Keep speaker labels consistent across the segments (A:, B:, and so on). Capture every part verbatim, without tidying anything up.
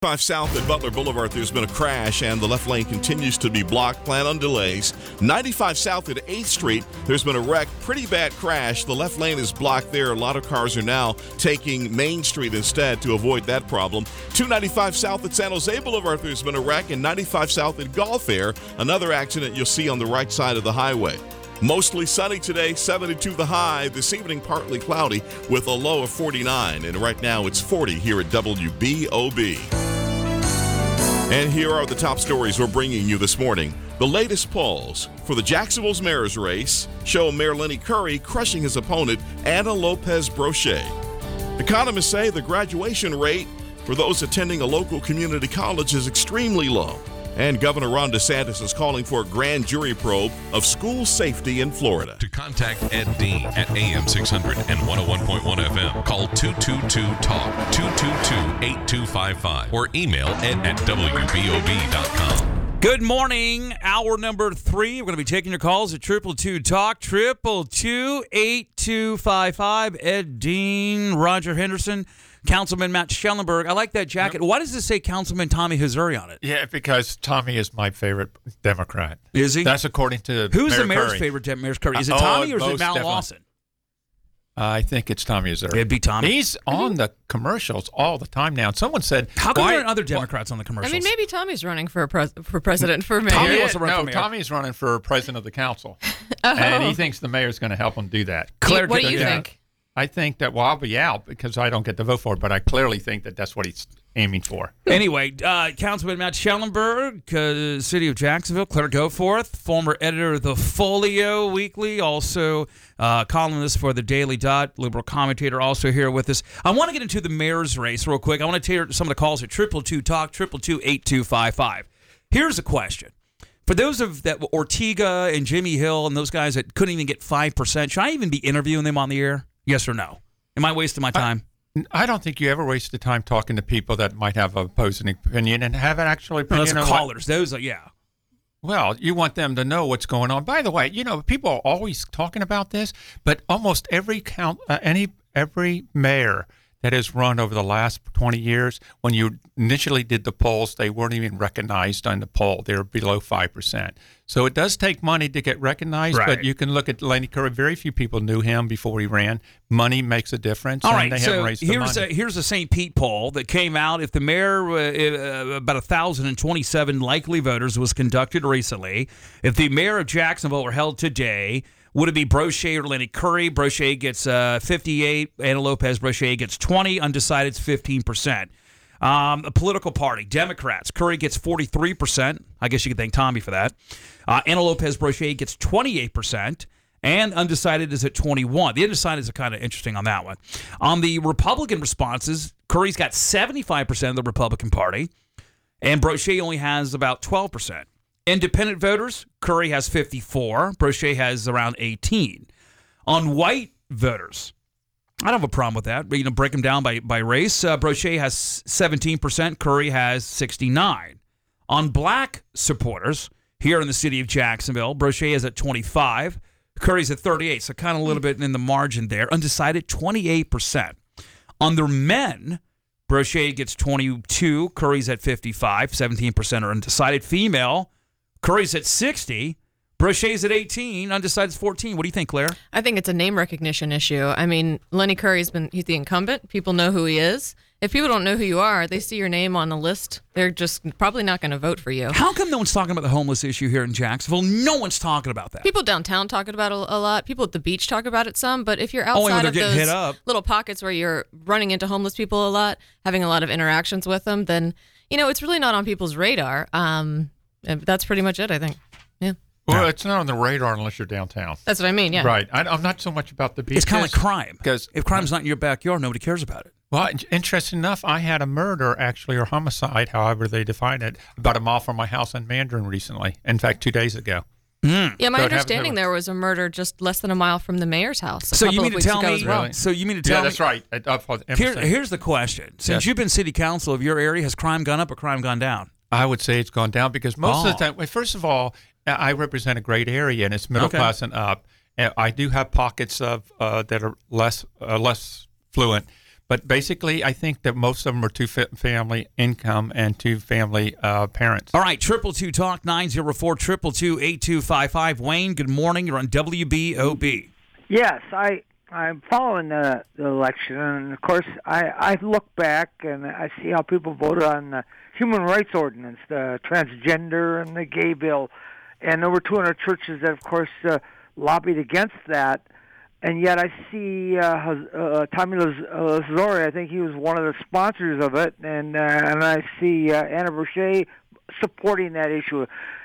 A: five South at Butler Boulevard, there's been a crash and the left lane continues to be blocked. Plan on delays. ninety-five South at eighth Street, there's been a wreck. Pretty bad crash. The left lane is blocked there. A lot of cars are now taking Main Street instead to avoid that problem. two ninety-five South at San Jose Boulevard, there's been a wreck. And ninety-five South at Gulf Air, another accident you'll see on the right side of the highway. Mostly sunny today, seventy-two the high. This evening, partly cloudy with a low of forty-nine. And right now, it's forty here at W B O B. And here are the top stories we're bringing you this morning. The latest polls for the Jacksonville's mayor's race show Mayor Lenny Curry crushing his opponent, Ana Lopez Brochet. Economists say the graduation rate for those attending a local community college is extremely low. And Governor Ron DeSantis is calling for a grand jury probe of school safety in Florida.
B: To contact Ed Dean at A M six hundred and one oh one point one F M, call two two two talk, two two two, eight two five five, or email ed at W B O B dot com.
C: Good morning. Hour number three. We're going to be taking your calls at triple two talk, triple two, eight two five five. Ed Dean, Roger Henderson, Councilman Matt Schellenberg. I like that jacket. Yep. Why does this say Councilman Tommy Hazouri on it?
D: Yeah, because Tommy is my favorite Democrat.
C: Is he?
D: That's according to
C: Who's
D: Mayor
C: the mayor's
D: Curry.
C: favorite de- Mayor's Curry? Is it
D: Uh,
C: Tommy
D: oh,
C: or is it
D: most
C: Mal
D: definitely.
C: Lawson?
D: Uh, I think it's Tommy Hazouri.
C: It'd be Tommy.
D: He's on the commercials all the time now. And someone said,
C: How come
D: why,
C: there aren't other Democrats on the commercials?
E: I mean, maybe Tommy's running for pres- for president for mayor.
C: Tommy
D: Yeah,
C: wants to run
D: no,
C: for mayor.
D: Tommy's running for president of the council.
E: Oh.
D: And he thinks the mayor's going to help him do that.
C: Claire,
E: what do you
D: Yeah.
E: think?
D: I think that, well, I'll be out because I don't get to vote for it, but I clearly think that that's what he's aiming for.
C: Anyway, uh, Councilman Matt Schellenberg, uh, City of Jacksonville, Claire Goforth, former editor of the Folio Weekly, also uh, columnist for the Daily Dot, liberal commentator, also here with us. I want to get into the mayor's race real quick. I want to take some of the calls at triple two talk, triple two, eight two five five. Here's a question. For those of that Ortega and Jimmy Hill and those guys that couldn't even get five percent, should I even be interviewing them on the air? Yes or no? Am I wasting my time?
D: I don't think you ever waste the time talking to people that might have an opposing opinion and have an actual
C: No,
D: opinion.
C: those are
D: on what-
C: callers. Those are, yeah.
D: Well, you want them to know what's going on. By the way, you know, people are always talking about this, but almost every count, uh, any every mayor that has run over the last twenty years, when you initially did the polls, they weren't even recognized on the poll. They were below five percent. So it does take money to get recognized,
C: Right.
D: but you can look at Lenny Curry. Very few people knew him before he ran. Money makes a difference.
C: All
D: and
C: right,
D: they
C: so
D: haven't raised the
C: here's
D: money.
C: a here's a Saint Pete poll that came out. If the mayor, uh, uh, about one thousand twenty-seven likely voters, was conducted recently, if the mayor of Jacksonville were held today, would it be Brochet or Lenny Curry? Brochet gets uh, fifty-eight. Ana Lopez Brochet gets twenty. Undecided's fifteen percent. Um, a political party, Democrats. Curry gets forty-three percent. I guess you could thank Tommy for that. Uh, Ana Lopez Brochet gets twenty-eight percent. And undecided is at twenty-one. The undecided is kind of interesting on that one. On the Republican responses, Curry's got seventy-five percent of the Republican Party, and Brochet only has about twelve percent. Independent voters, Curry has fifty-four. Brochet has around eighteen. On white voters, I don't have a problem with that. You know, break them down by, by race. Uh, Brochet has seventeen percent. Curry has sixty-nine. On black supporters, here in the city of Jacksonville, Brochet is at twenty-five. Curry's at thirty-eight, so kind of a little bit in the margin there. Undecided, twenty-eight percent. On their men, Brochet gets twenty-two. Curry's at fifty-five. seventeen percent are undecided. Female, Curry's at sixty. Brochet's at eighteen. Undecided's fourteen. What do you think, Claire?
E: I think it's a name recognition issue. I mean, Lenny Curry's been, he's the incumbent. People know who he is. If people don't know who you are, they see your name on the list, they're just probably not going to vote for you.
C: How come no one's talking about the homeless issue here in Jacksonville? No one's talking about that.
E: People downtown talk about it a lot. People at the beach talk about it some. But if you're
C: Only when
E: outside
C: they're
E: of
C: getting
E: those
C: hit up.
E: little pockets where you're running into homeless people a lot, having a lot of interactions with them, then, you know, it's really not on people's radar. Um, and that's pretty much it, I think. Yeah.
D: Well, it's not on the radar unless you're downtown.
E: That's what I mean, yeah.
D: Right. I, I'm not so much about the beaches.
C: It's kind of like crime.
D: Because
C: if crime's not in your backyard, nobody cares about it.
D: Well, interesting enough, I had a murder, actually, or homicide, however they define it, about a mile from my house in Mandarin recently. In fact, two days ago.
C: Mm.
E: Yeah, my
D: So it
E: understanding
D: happens
E: there was a murder just less than a mile from the mayor's house. A
C: So
E: couple
C: you mean
E: of
C: to
E: weeks
C: tell
E: ago
C: me?
E: as well.
D: Really?
C: So you mean to tell
D: Yeah,
C: me?
D: that's right. At, up for
C: Here,
D: Emerson.
C: here's the question: Since
D: Yes.
C: you've been city council of your area, has crime gone up or crime gone down?
D: I would say it's gone down because most
C: Oh.
D: of the time, well, first of all, I represent a great area and it's middle
C: Okay.
D: class and up. And I do have pockets of uh, that are less uh, less fluent, But basically, I think that most of them are two-family income and two-family uh, parents.
C: All right, triple two talk nine zero four triple two eight two five five. Wayne, good morning. You're on W B O B.
F: Yes, I I'm following the, the election, and of course I I look back and I see how people voted on the human rights ordinance, the transgender and the gay bill, and over two hundred churches that, of course, uh, lobbied against that. And yet I see uh, uh, Tommy Lazzori, I think he was one of the sponsors of it, and uh, and I see uh, Anna Brochet supporting that issue.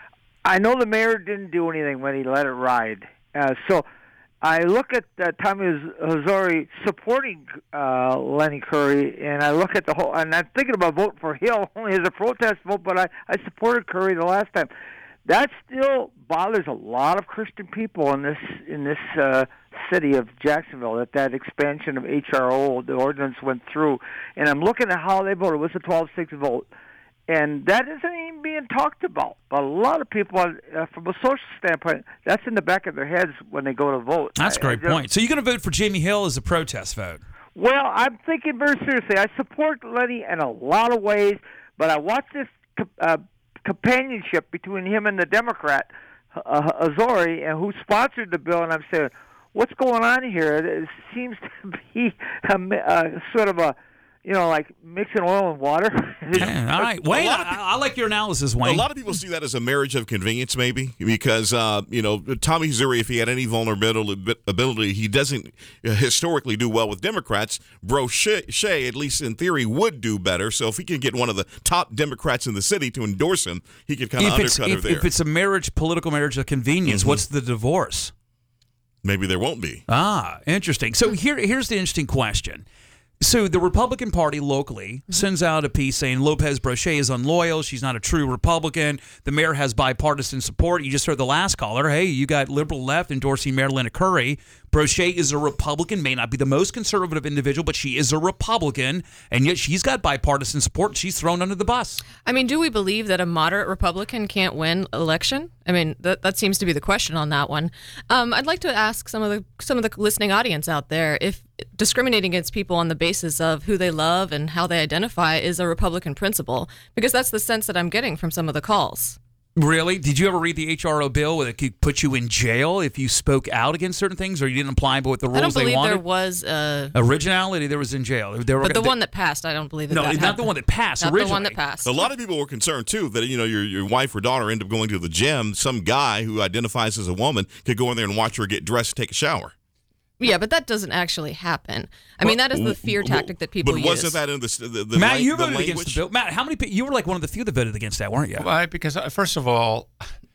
F: I know the mayor didn't do anything when he let it ride. Uh, so I look at uh, Tommy Lazzori supporting uh, Lenny Curry, and I look at the whole, and I'm thinking about voting for Hill only as a protest vote, but I, I supported Curry the last time. That still bothers a lot of Christian people in this in this uh, city of Jacksonville, that that expansion of H R O, the ordinance went through. And I'm looking at how they voted. It was a twelve six vote. And that isn't even being talked about. But a lot of people, uh, from a social standpoint, that's in the back of their heads when they go to vote.
C: That's a great I, I point. So you're going to vote for Jamie Hill as a protest vote?
F: Well, I'm thinking very seriously. I support Lenny in a lot of ways, but I watch this uh, companionship between him and the Democrat, uh, Azori, and who sponsored the bill, and I'm saying, what's going on here? It seems to be a, uh, sort of a, you know, like mixing oil and water.
C: Yeah, all right. Wayne, I, I like your analysis, Wayne.
A: A lot of people see that as a marriage of convenience, maybe, because, uh, you know, Tommy Zuri, if he had any vulnerability, he doesn't historically do well with Democrats. Brochet, at least in theory, would do better. So if he can get one of the top Democrats in the city to endorse him, he could kind of undercut her
C: if,
A: there.
C: If it's a marriage, political marriage of convenience, mm-hmm. what's the divorce?
A: Maybe there won't be.
C: Ah, interesting. So here, here's the interesting question. So the Republican Party locally sends out a piece saying Lopez Brochet is unloyal. She's not a true Republican. The mayor has bipartisan support. You just heard the last caller. Hey, you got liberal left endorsing Mayor Lenny Curry. Brochet is a Republican, may not be the most conservative individual, but she is a Republican, and yet she's got bipartisan support. She's thrown under the bus.
E: I mean, do we believe that a moderate Republican can't win election? I mean, that that seems to be the question on that one. Um, I'd like to ask some of the some of the listening audience out there if discriminating against people on the basis of who they love and how they identify is a Republican principle, because that's the sense that I'm getting from some of the calls.
C: Really? Did you ever read the H R O bill where it could put you in jail if you spoke out against certain things, or you didn't apply with the rules
E: I don't believe
C: they wanted?
E: there was a...
C: Originality, there was in jail. They were,
E: but the
C: they,
E: one that passed, I don't believe that
C: No,
E: that
C: not
E: happened.
C: the one that passed,
E: not
C: originally.
E: the one that passed.
A: A lot of people were concerned, too, that, you know, your your wife or daughter end up going to the gym. Some guy who identifies as a woman could go in there and watch her get dressed and take a shower.
E: Yeah, but that doesn't actually happen. I mean, that is the fear tactic that people
A: but
E: use.
A: But wasn't that in the, the, the
C: Matt,
A: la-
C: you
A: the
C: voted
A: language?
C: against the bill. Matt, how many people? You were like one of the few that voted against that, weren't you?
D: Well, because, uh, first of all,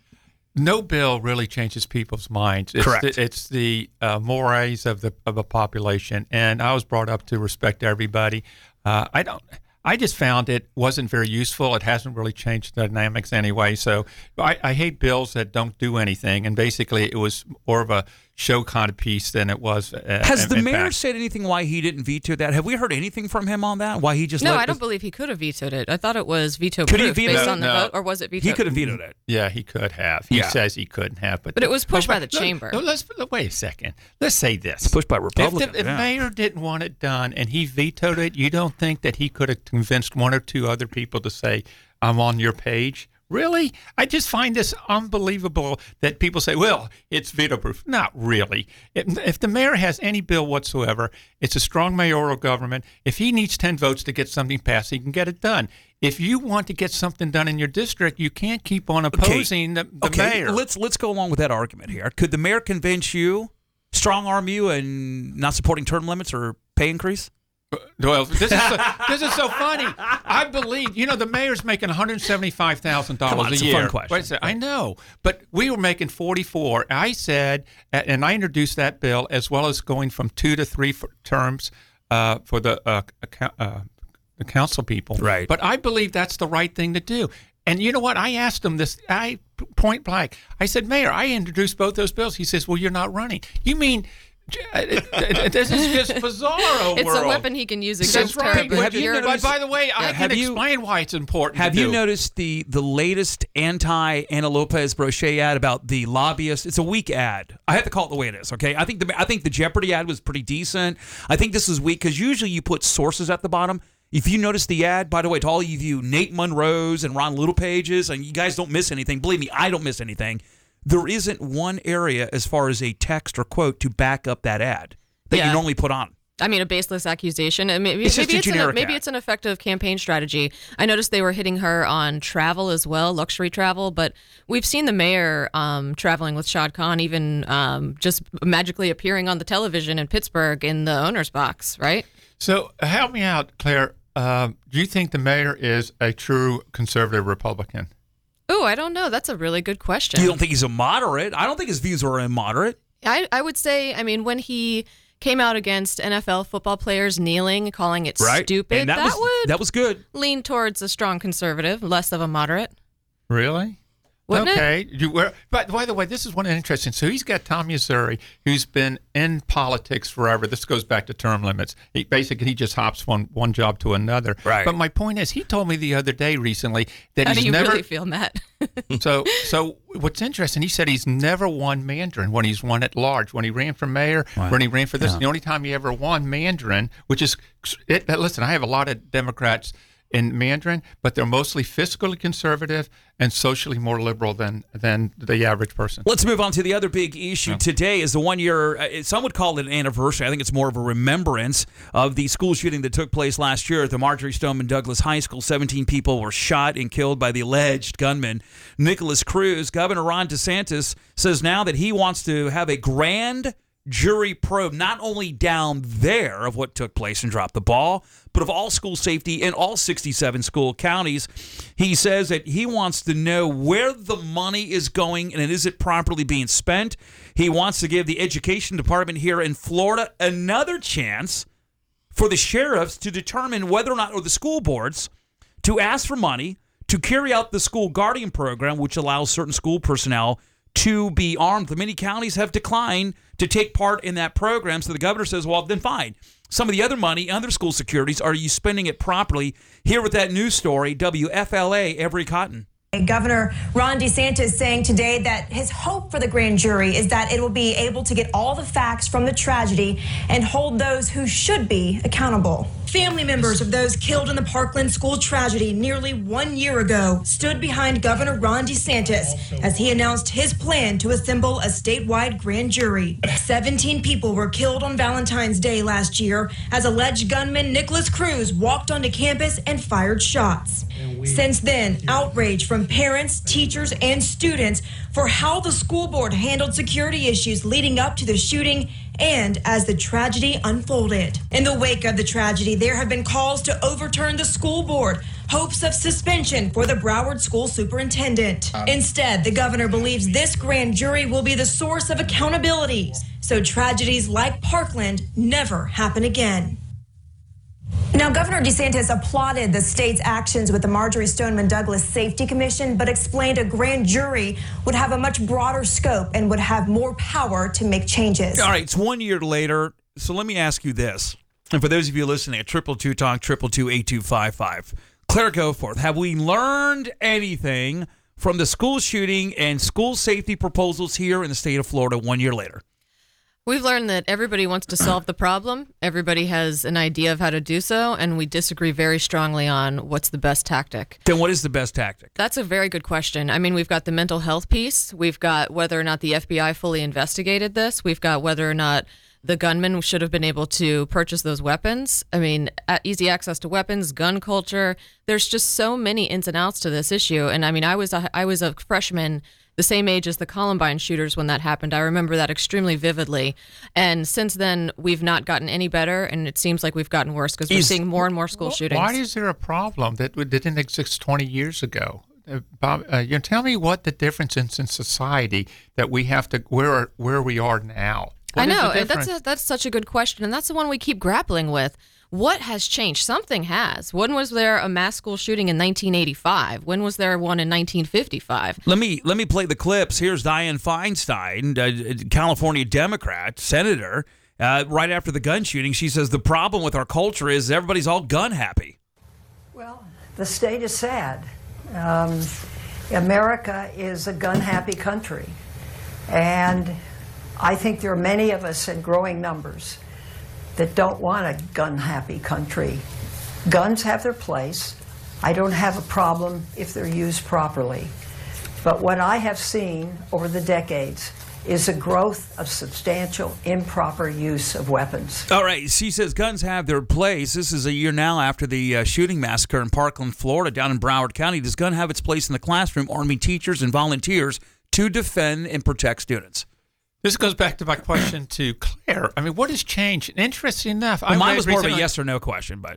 D: no bill really changes people's minds. It's
C: Correct.
D: The, it's the uh, mores of the of the population, and I was brought up to respect everybody. Uh, I don't. I just found it wasn't very useful. It hasn't really changed the dynamics anyway. So I, I hate bills that don't do anything. And basically, it was more of a show kind of piece than it was. Uh,
C: Has the
D: impact.
C: mayor said anything why he didn't veto that? Have we heard anything from him on that? Why he just
E: No,
C: let
E: I don't
C: this-
E: believe he could have vetoed it. I thght it was veto
C: Could he
E: proof
C: veto
E: based
C: it?
E: on the
D: No.
E: vote, or was it vetoed?
C: He could have vetoed it.
D: Yeah, he could have. He
C: Yeah.
D: says he couldn't have, but
E: But it was pushed
D: Oh,
E: by the
D: no,
E: chamber.
D: No, let's wait a second. Let's say this:
C: Pushed by
D: if
C: Republicans.
D: the if
C: yeah.
D: mayor didn't want it done and he vetoed it, you don't think that he could have convinced one or two other people to say, "I'm on your page"? Really? I just find this unbelievable that people say, well, it's veto-proof. Not really. If, if the mayor has any bill whatsoever, it's a strong mayoral government. If he needs ten votes to get something passed, he can get it done. If you want to get something done in your district, you can't keep on opposing
C: okay.
D: the, the
C: okay.
D: mayor.
C: Let's, let's go along with that argument here. Could the mayor convince you, strong-arm you, and not supporting term limits or pay increase?
D: Well, this is so, this is so funny. I believe, you know, the mayor's making one hundred seventy-five thousand dollars
C: Come on,
D: a
C: it's a
D: year.
C: fun question.
D: Wait a second. I know, but we were making forty-four. I said, and I introduced that bill as well as going from two to three for terms uh, for the uh, uh, the council people.
C: Right.
D: But I believe that's the right thing to do. And you know what? I asked him this. I point blank. I said, Mayor, I introduced both those bills. He says, well, you're not running. You mean it, it, this is just bizarro
E: It's
D: world.
E: a weapon he can use
D: That's
E: against her.
D: right.
E: But
C: Have you
E: you're-
D: But by the way, I
C: have
D: can
C: you-
D: explain why it's important.
C: Have
D: to
C: you
D: do.
C: noticed the the latest anti-Ana Lopez Brochet ad about the lobbyist? It's a weak ad. I have to call it the way it is. Okay, I think the I think the Jeopardy ad was pretty decent. I think this is weak because usually you put sources at the bottom. If you notice the ad, by the way, to all of you Nate Monroe's and Ron Little pages, and you guys don't miss anything. Believe me, I don't miss anything. There isn't one area as far as a text or quote to back up that ad that
E: Yeah.
C: you normally put on.
E: I mean, a baseless accusation. And Maybe,
C: It's just
E: maybe
C: a
E: it's an,
C: generic
E: maybe
C: ad.
E: it's an effective campaign strategy. I noticed they were hitting her on travel as well, luxury travel. But we've seen the mayor um, traveling with Shad Khan, even um, just magically appearing on the television in Pittsburgh in the owner's box, right?
D: So help me out, Claire. Um, do you think the mayor is a true conservative Republican?
E: Oh, I don't know. That's a really good question.
C: You don't think he's a moderate? I don't think his views are immoderate.
E: I, I would say, I mean, when he came out against N F L football players kneeling, calling it
C: Right.
E: stupid,
C: And that,
E: that,
C: was
E: would
C: that was good.
E: lean towards a strong conservative, less of a moderate.
D: Really?
E: Wouldn't it?
D: okay. You were, but by the way, this is one interesting. So he's got Tom Usuri, who's been in politics forever. This goes back to term limits. He, basically, he just hops one one job to another.
C: Right.
D: But my point is, he told me the other day recently that
E: How
D: he's
E: do you
D: never.
E: really feel, Matt?
D: so so what's interesting? He said he's never won Mandarin when he's won at large. When he ran for mayor, when he ran for this, the only time he ever won Mandarin, which is it. Listen, I have a lot of Democrats in Mandarin, but they're mostly fiscally conservative and socially more liberal than than the average person.
C: Let's move on to the other big issue today is the one year, uh, some would call it an anniversary. I think it's more of a remembrance of the school shooting that took place last year at the Marjorie Stoneman Douglas High School. seventeen people were shot and killed by the alleged gunman, Nicholas Cruz. Governor Ron DeSantis says now that he wants to have a grand jury probe, not only down there of what took place and dropped the ball, but of all school safety in all sixty-seven school counties. He says that he wants to know where the money is going and is it properly being spent. He wants to give the education department here in Florida another chance for the sheriffs to determine whether or not, or the school boards, to ask for money to carry out the school guardian program, which allows certain school personnel to be armed. The many counties have declined to take part in that program. So the governor says, well, then fine. Some of the other money, other school securities, are you spending it properly? Here with that news story, W F L A, Every Cotton.
G: Governor Ron DeSantis saying today that his hope for the grand jury is that it will be able to get all the facts from the tragedy and hold those who should be accountable. Family members of those killed in the Parkland school tragedy nearly one year ago stood behind Governor Ron DeSantis as he announced his plan to assemble a statewide grand jury. seventeen people were killed on Valentine's Day last year as alleged gunman Nicholas Cruz walked onto campus and fired shots. Since then, outrage from parents, teachers, and students for how the school board handled security issues leading up to the shooting and as the tragedy unfolded. In the wake of the tragedy, there have been calls to overturn the school board, hopes of suspension for the Broward school superintendent. Instead, the governor believes this grand jury will be the source of accountability, so tragedies like Parkland never happen again. Now, Governor DeSantis applauded the state's actions with the Marjorie Stoneman Douglas Safety Commission, but explained a grand jury would have a much broader scope and would have more power to make changes.
C: All right, it's one year later, so let me ask you this. And for those of you listening at triple two talk, triple two eight two five five, Claire Goforth, have we learned anything from the school shooting and school safety proposals here in the state of Florida one year later?
E: We've learned that everybody wants to solve the problem. Everybody has an idea of how to do so, and we disagree very strongly on what's the best tactic.
C: Then what is the best tactic?
E: That's a very good question. I mean, we've got the mental health piece. We've got whether or not the F B I fully investigated this. We've got whether or not the gunman should have been able to purchase those weapons. I mean, easy access to weapons, gun culture. There's just so many ins and outs to this issue. And I mean, I was a, I was a freshman the same age as the Columbine shooters when that happened. I remember that extremely vividly. And since then, we've not gotten any better, and it seems like we've gotten worse because we're
C: Is-
E: seeing more and more school shootings.
D: Why is there a problem that didn't exist twenty years ago? Uh, Bob, uh, you know, tell me what the difference is in society that we have to where where we are now. What
E: I
D: is the
E: know, and that's
D: difference?
E: a, that's such a good question, and that's the one we keep grappling with. What has changed? Something has. When was there a mass school shooting in nineteen eighty-five? When was there one in nineteen fifty-five?
C: Let me let me play the clips. Here's Dianne Feinstein, a California Democrat, senator, uh, right after the gun shooting. She says the problem with our culture is everybody's all gun happy.
H: Well, the state is sad. Um, America is a gun-happy country, and I think there are many of us in growing numbers that don't want a gun-happy country. Guns have their place. I don't have a problem if they're used properly. But what I have seen over the decades is a growth of substantial improper use of weapons.
C: All right, she says guns have their place. This is a year now after the uh, shooting massacre in Parkland, Florida, down in Broward County. Does gun have its place in the classroom, arming teachers and volunteers to defend and protect students?
D: This goes back to my question to Claire. I mean, what has changed? Interesting enough.
C: Well,
D: I
C: mine was more of a
D: recently-
C: yes or no question, but...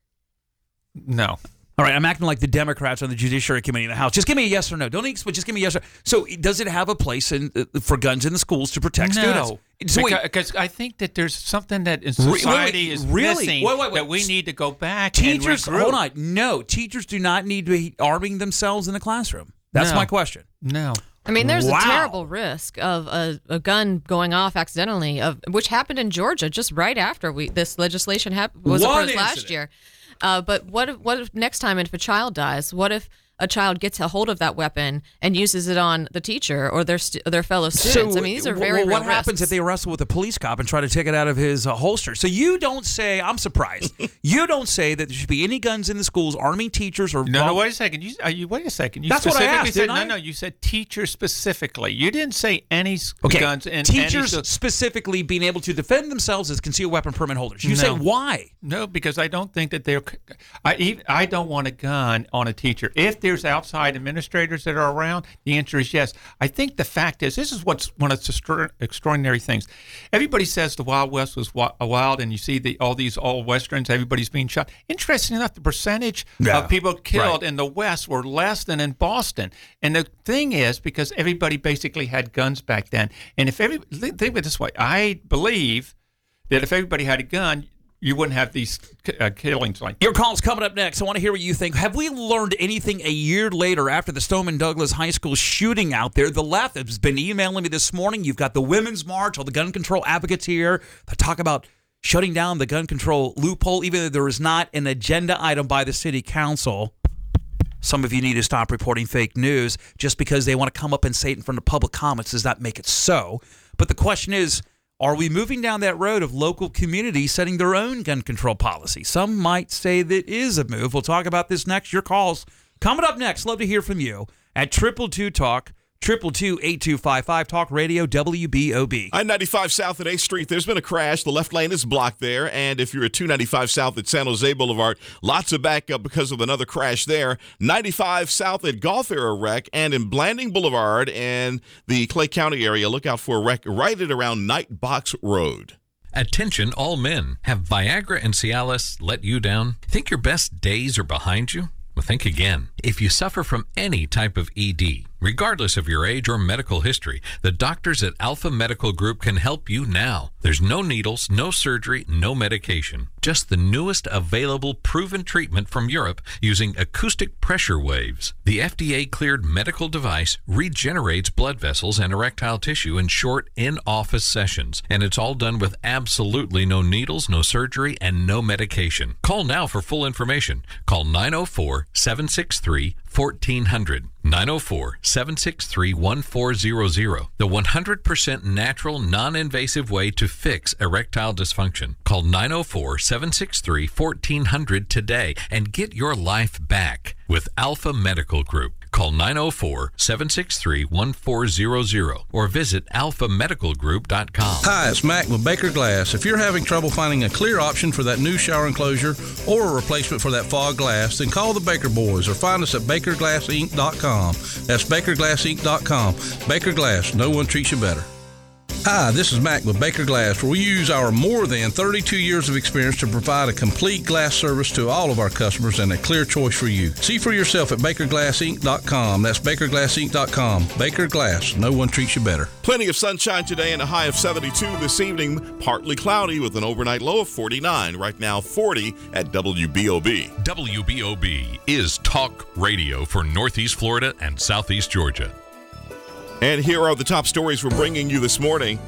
D: No.
C: All right, I'm acting like the Democrats on the Judiciary Committee in the House. Just give me a yes or no. Don't explain. Just give me a yes or no. So does it have a place in, uh, for guns in the schools to protect students?
D: No,
C: So wait,
D: because I think that there's something that in
C: Re- wait,
D: society
C: wait,
D: is
C: really?
D: missing
C: Wait, wait, wait.
D: that we need to go back
C: teachers,
D: and regroup.
C: hold on. No, teachers do not need to be arming themselves in the classroom. That's
D: No.
C: my question.
D: No.
E: I mean, there's
C: Wow.
E: a terrible risk of a, a gun going off accidentally, of which happened in Georgia just right after we this legislation hap- was
C: One
E: approved last
C: incident.
E: year. Uh, but what if, what if next time if a child dies? What if a child gets a hold of that weapon and uses it on the teacher or their stu- their fellow students? I mean, these are very
C: well,
E: real
C: what happens
E: risks.
C: if they wrestle with a police cop and try to take it out of his uh, holster? So you don't say, I'm surprised. You don't say that there should be any guns in the schools arming teachers or...
D: No,
C: vol-
D: no, wait a second. You, uh, you wait a second. You
C: That's what I
D: specifically
C: asked,
D: said,
C: didn't I?
D: No, no, you said teachers specifically. You didn't say any s-
C: Okay,
D: guns in
C: teachers
D: any...
C: specifically being able to defend themselves as concealed weapon permit holders. You say
D: No.
C: why?
D: No, because I don't think that they're... I, even, I don't want a gun on a teacher. If there's outside administrators that are around, the answer is yes. I think the fact is, this is what's one of the extra- extraordinary things. Everybody says the Wild West was wi- wild, and you see the, all these old Westerns, everybody's being shot. Interesting enough, the percentage
C: Yeah,
D: of people killed
C: right.
D: in the West were less than in Boston. And the thing is, because everybody basically had guns back then, and if every think of it this way, I believe that if everybody had a gun, you wouldn't have these uh, killings like
C: Your call's coming up next. I want to hear what you think. Have we learned anything a year later after the Stoneman Douglas High School shooting out there? The left has been emailing me this morning. You've got the Women's March, all the gun control advocates here that talk about shutting down the gun control loophole, even though there is not an agenda item by the city council. Some of you need to stop reporting fake news. Just because they want to come up and say it in front of public comments does not make it so. But the question is, are we moving down that road of local communities setting their own gun control policy? Some might say that is a move. We'll talk about this next. Your calls coming up next. Love to hear from you at triple two talk, triple two eight two five five, Talk Radio W B O B.
A: I ninety-five South at eighth Street, there's been a crash. The left lane is blocked there. And if you're at two ninety-five South at San Jose Boulevard, lots of backup because of another crash there. ninety-five South at Gulf Era wreck. And in Blanding Boulevard and the Clay County area, look out for a wreck right at around Night Box Road.
B: Attention all men. Have Viagra and Cialis let you down? Think your best days are behind you? Well, think again. If you suffer from any type of E D, regardless of your age or medical history, the doctors at Alpha Medical Group can help you now. There's no needles, no surgery, no medication. Just the newest available proven treatment from Europe using acoustic pressure waves. The F D A-cleared medical device regenerates blood vessels and erectile tissue in short in-office sessions. And it's all done with absolutely no needles, no surgery, and no medication. Call now for full information. Call nine oh four, seven six three, fourteen hundred. nine oh four, seven six three, one four zero zero. The one hundred percent natural, non-invasive way to fix erectile dysfunction. Call nine oh four, seven six three, fourteen hundred today and get your life back with Alpha Medical Group. Call nine oh four, seven six three, one four zero zero or visit alpha medical group dot com.
I: Hi, it's Mac with Baker Glass. If you're having trouble finding a clear option for that new shower enclosure or a replacement for that fog glass, then call the Baker Boys or find us at baker glass inc dot com. That's baker glass inc dot com. Baker Glass, no one treats you better. Hi, this is Mac with Baker Glass, where we use our more than thirty-two years of experience to provide a complete glass service to all of our customers and a clear choice for you. See for yourself at baker glass inc dot com. That's baker glass inc dot com. Baker Glass, no one treats you better.
A: Plenty of sunshine today and a high of seventy-two this evening. Partly cloudy with an overnight low of forty-nine. Right now, forty at W B O B.
B: W B O B is talk radio for Northeast Florida and Southeast Georgia.
A: And here are the top stories we're bringing you this morning.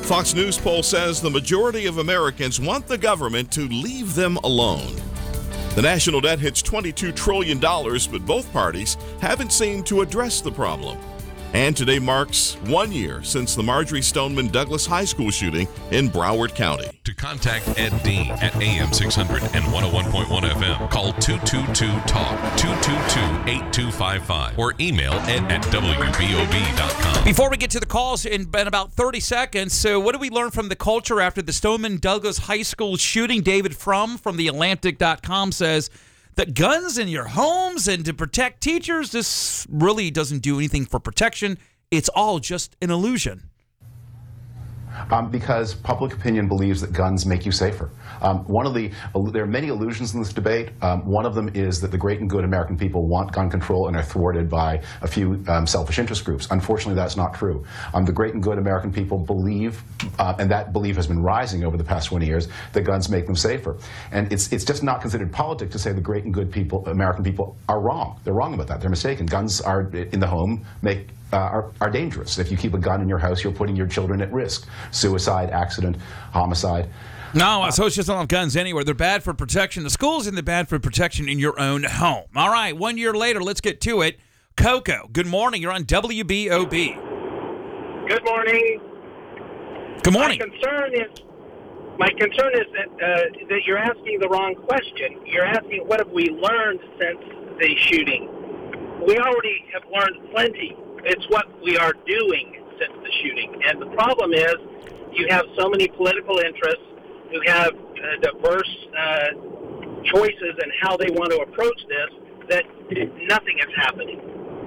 A: Fox News poll says the majority of Americans want the government to leave them alone. The national debt hits twenty-two trillion dollars, but both parties haven't seemed to address the problem. And today marks one year since the Marjorie Stoneman Douglas High School shooting in Broward County.
B: To contact Ed Dean at A M six hundred and one oh one point one F M, call two two two talk, two two two, eight two five five, or email ed at W B O B dot com.
C: Before we get to the calls in, in about thirty seconds, so what did we learn from the culture after the Stoneman Douglas High School shooting? David Frum from the Atlantic dot com says that guns in your homes and to protect teachers, this really doesn't do anything for protection. It's all just an illusion.
J: Um, because public opinion believes that guns make you safer. Um, one of the, there are many illusions in this debate. Um, one of them is that the great and good American people want gun control and are thwarted by a few um, selfish interest groups. Unfortunately, that's not true. Um, the great and good American people believe, uh, and that belief has been rising over the past twenty years, that guns make them safer. And it's it's just not considered politic to say the great and good people, American people, are wrong. They're wrong about that. They're mistaken. Guns are in the home make Uh, are, are dangerous. If you keep a gun in your house, you're putting your children at risk. Suicide, accident, homicide.
C: No, associates don't have guns anywhere. They're bad for protection in the schools, and they're bad for protection in your own home. All right, one year later, let's get to it. Coco, good morning. You're on W B O B.
K: Good morning.
C: Good morning.
K: My concern is, my concern is that, uh, that you're asking the wrong question. You're asking what have we learned since the shooting. We already have learned plenty. It's what we are doing since the shooting. And the problem is you have so many political interests who have uh, diverse uh, choices in how they want to approach this that nothing is happening.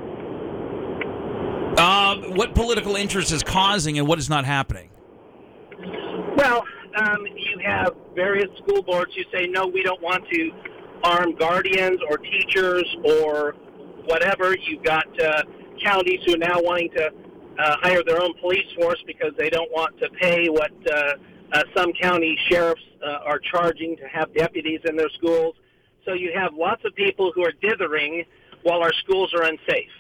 C: Um, what political interest is causing and what is not happening?
K: Well, um, you have various school boards who say, no, we don't want to arm guardians or teachers or whatever. You've got uh, counties who are now wanting to uh, hire their own police force because they don't want to pay what uh, uh, some county sheriffs uh, are charging to have deputies in their schools. So you have lots of people who are dithering while our schools are unsafe.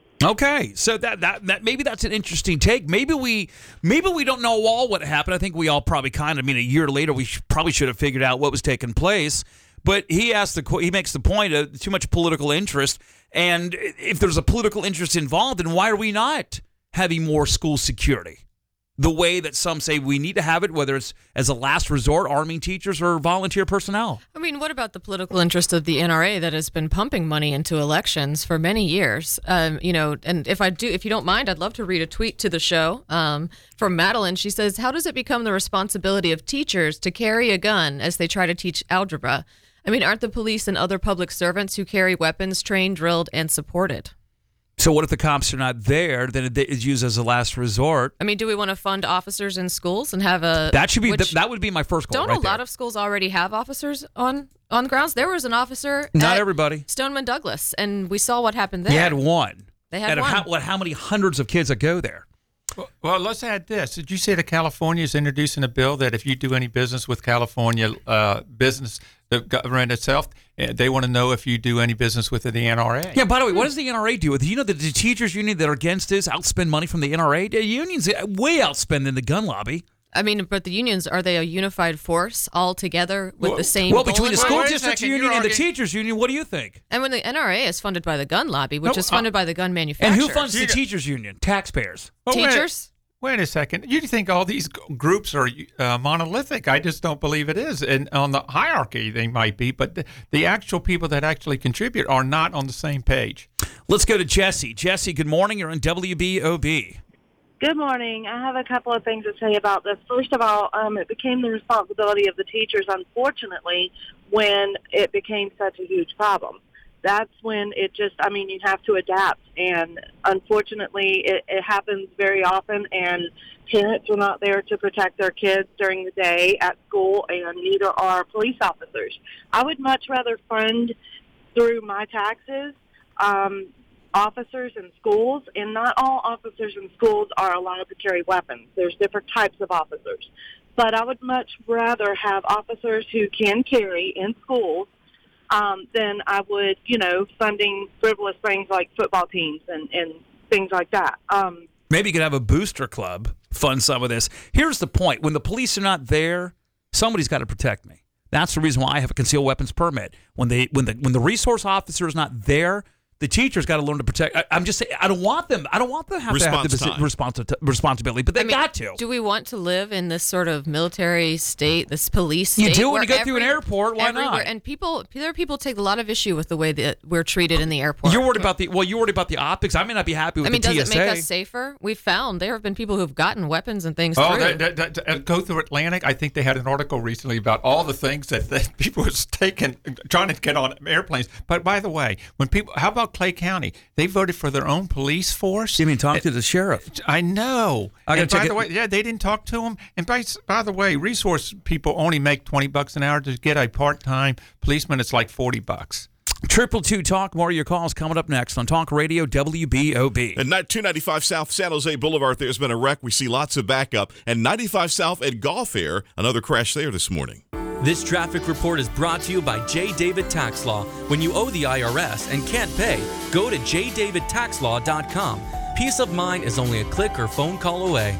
C: Okay, so that, that that maybe that's an interesting take. Maybe we maybe we don't know all what happened. I think we all probably kind of. I mean, a year later, we should, probably should have figured out what was taking place. But he asked the he makes the point of too much political interest. And if there's a political interest involved, then why are we not having more school security? The way that some say we need to have it, whether it's as a last resort, arming teachers or volunteer personnel.
E: I mean, what about the political interest of the N R A that has been pumping money into elections for many years? Um, you know, and if I do, if you don't mind, I'd love to read a tweet to the show um, from Madeline. She says, "How does it become the responsibility of teachers to carry a gun as they try to teach algebra? I mean, aren't the police and other public servants who carry weapons trained, drilled, and supported?"
C: So what if the cops are not there? Then it is used as a last resort.
E: I mean, do we want to fund officers in schools and have a...
C: That should be
E: which,
C: that would be my first goal.
E: Don't
C: right
E: a lot
C: there.
E: of schools already have officers on, on the grounds? There was an officer
C: Not
E: at
C: everybody.
E: Stoneman Douglas, and we saw what happened there.
C: He had one.
E: They had
C: and
E: one.
C: How, what, how many hundreds of kids that go there?
D: Well, well, let's add this. Did you say that California is introducing a bill that if you do any business with California uh, business, the government itself, they want to know if you do any business with the N R A?
C: Yeah, by the way, what does the N R A do with it? You know that the teachers union that are against this outspend money from the N R A? The unions way outspend than the gun lobby.
E: I mean, but the unions, are they a unified force all together with
C: well,
E: the same
C: Well,
E: goal
C: between the
E: in
C: school
E: mind?
C: districts union and the teachers union, what do you think?
E: And when the N R A is funded by the gun lobby, which
D: No,
E: is funded
D: uh,
E: by the gun manufacturers.
C: And who funds the teachers union? Taxpayers.
D: Oh, wait.
E: Teachers?
D: Wait a second. You think all these g- groups are uh, monolithic? I just don't believe it is. And on the hierarchy, they might be, but the, the actual people that actually contribute are not on the same page.
C: Let's go to Jesse. Jesse, good morning. You're on W B O B.
L: Good morning. I have a couple of things to say about this. First of all, um, it became the responsibility of the teachers, unfortunately, when it became such a huge problem. That's when it just, I mean, you have to adapt. And unfortunately, it, it happens very often, and parents are not there to protect their kids during the day at school, and neither are police officers. I would much rather fund through my taxes um, officers in schools, and not all officers in schools are allowed to carry weapons. There's different types of officers. But I would much rather have officers who can carry in schools Um, then I would, you know, funding frivolous things like football teams and, and things like that. Um,
C: Maybe you could have a booster club fund some of this. Here's the point. When the police are not there, somebody's got to protect me. That's the reason why I have a concealed weapons permit. When they, when the, when the resource officer is not there, the teacher's got to learn to protect. I, I'm just saying, I don't want them. I don't want them to have
A: Response
C: to have the responsi- responsibility, but they
E: I mean,
C: got to.
E: Do we want to live in this sort of military state, this police state?
C: You do when you go
E: every,
C: through an airport. Why
E: everywhere,
C: not?
E: And people, there are people take a lot of issue with the way that we're treated in the airport.
C: You're worried about the well. You're worried about the optics. I may not be happy with
E: I mean,
C: the
E: does
C: T S A.
E: it make us safer? We've found there have been people who've gotten weapons and things
D: Oh,
E: through.
D: that, that, that, go through Atlantic. I think they had an article recently about all the things that, that people was taking, trying to get on airplanes. But by the way, when people, how about Clay County? They voted for their own police force.
C: You mean talk to the sheriff?
D: I know.
C: I gotta
D: and
C: check
D: by the
C: it.
D: way, yeah, they didn't talk to him. And by by the way, resource people only make twenty bucks an hour to get a part time policeman. It's like forty bucks.
C: Triple two talk. More of your calls coming up next on Talk Radio W B O B.
A: At two ninety-five South San Jose Boulevard, there's been a wreck. We see lots of backup. And ninety-five South at Gulf Air, another crash there this morning.
M: This traffic report is brought to you by J. David Tax Law. When you owe the I R S and can't pay, go to j david tax law dot com. Peace of mind is only a click or phone call away.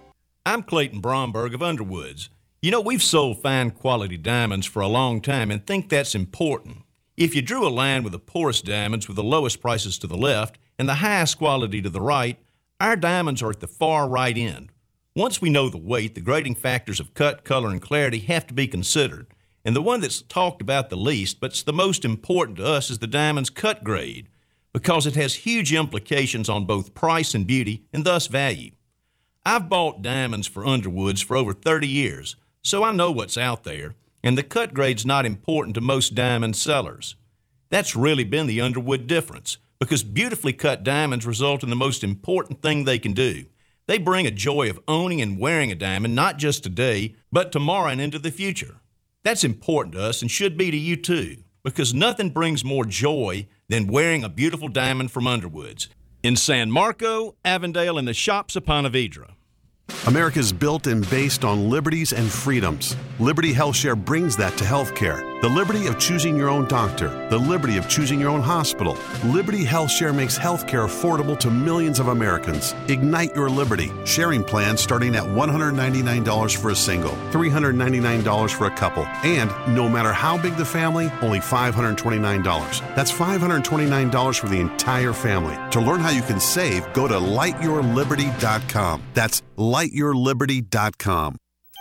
N: I'm Clayton Bromberg of Underwoods. You know, we've sold fine quality diamonds for a long time and think that's important. If you drew a line with the poorest diamonds with the lowest prices to the left and the highest quality to the right, our diamonds are at the far right end. Once we know the weight, the grading factors of cut, color, and clarity have to be considered. And the one that's talked about the least, but it's the most important to us, is the diamond's cut grade, because it has huge implications on both price and beauty, and thus value. I've bought diamonds for Underwoods for over thirty years, so I know what's out there, and the cut grade's not important to most diamond sellers. That's really been the Underwood difference, because beautifully cut diamonds result in the most important thing they can do. They bring a joy of owning and wearing a diamond, not just today, but tomorrow and into the future. That's important to us and should be to you too, because nothing brings more joy than wearing a beautiful diamond from Underwoods. In San Marco, Avondale, and the shops of Ponte Vedra.
O: America's built and based on liberties and freedoms. Liberty HealthShare brings that to healthcare. The liberty of choosing your own doctor. The liberty of choosing your own hospital. Liberty HealthShare makes healthcare affordable to millions of Americans. Ignite your liberty. Sharing plans starting at one hundred ninety-nine dollars for a single, three hundred ninety-nine dollars for a couple, and no matter how big the family, only five hundred twenty-nine dollars. That's five hundred twenty-nine dollars for the entire family. To learn how you can save, go to light your liberty dot com. That's light your liberty dot com.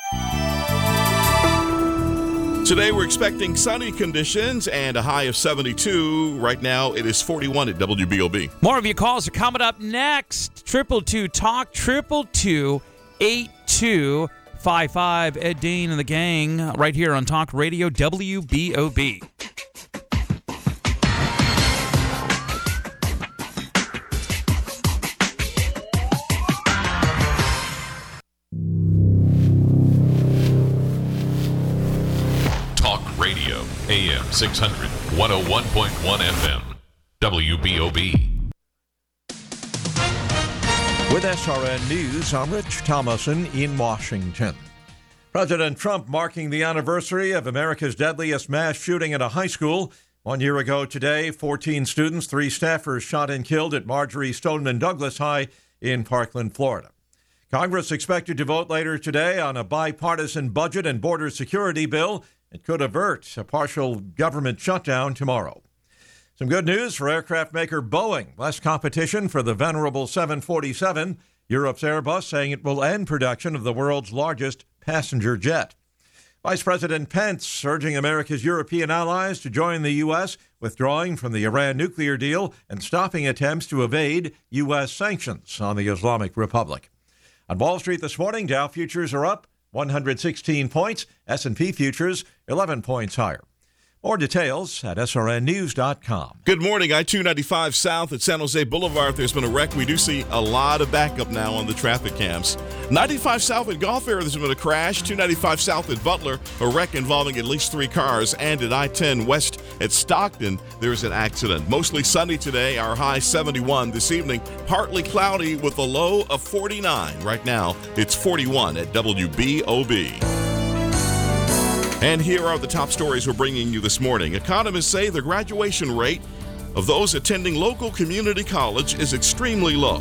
A: Today we're expecting sunny conditions and a high of seventy-two. Right now it is forty-one at W B O B.
C: More of your calls are coming up next. Triple two talk, triple two eight two five five. Ed Dean and the gang right here on Talk Radio W B O B.
B: Radio, A M six hundred, one oh one point one F M, W B O B.
P: With S R N News, I'm Rich Thomason in Washington. President Trump marking the anniversary of America's deadliest mass shooting at a high school. One year ago today, fourteen students, three staffers shot and killed at Marjorie Stoneman Douglas High in Parkland, Florida. Congress expected to vote later today on a bipartisan budget and border security bill. It could avert a partial government shutdown tomorrow. Some good news for aircraft maker Boeing. Less competition for the venerable seven forty-seven. Europe's Airbus saying it will end production of the world's largest passenger jet. Vice President Pence urging America's European allies to join the U S, withdrawing from the Iran nuclear deal and stopping attempts to evade U S sanctions on the Islamic Republic. On Wall Street this morning, Dow futures are up one hundred sixteen points, S and P futures eleven points higher. More details at S R N news dot com.
A: Good morning. I two ninety-five South at San Jose Boulevard. There's been a wreck. We do see a lot of backup now on the traffic cams. ninety-five South at Gulf Air, there's been a crash. two ninety-five South at Butler, a wreck involving at least three cars. And at I ten West at Stockton, there's an accident. Mostly sunny today, our high seventy-one. This evening, partly cloudy with a low of forty-nine. Right now, it's forty-one at W B O B. And here are the top stories we're bringing you this morning. Economists say the graduation rate of those attending local community college is extremely low.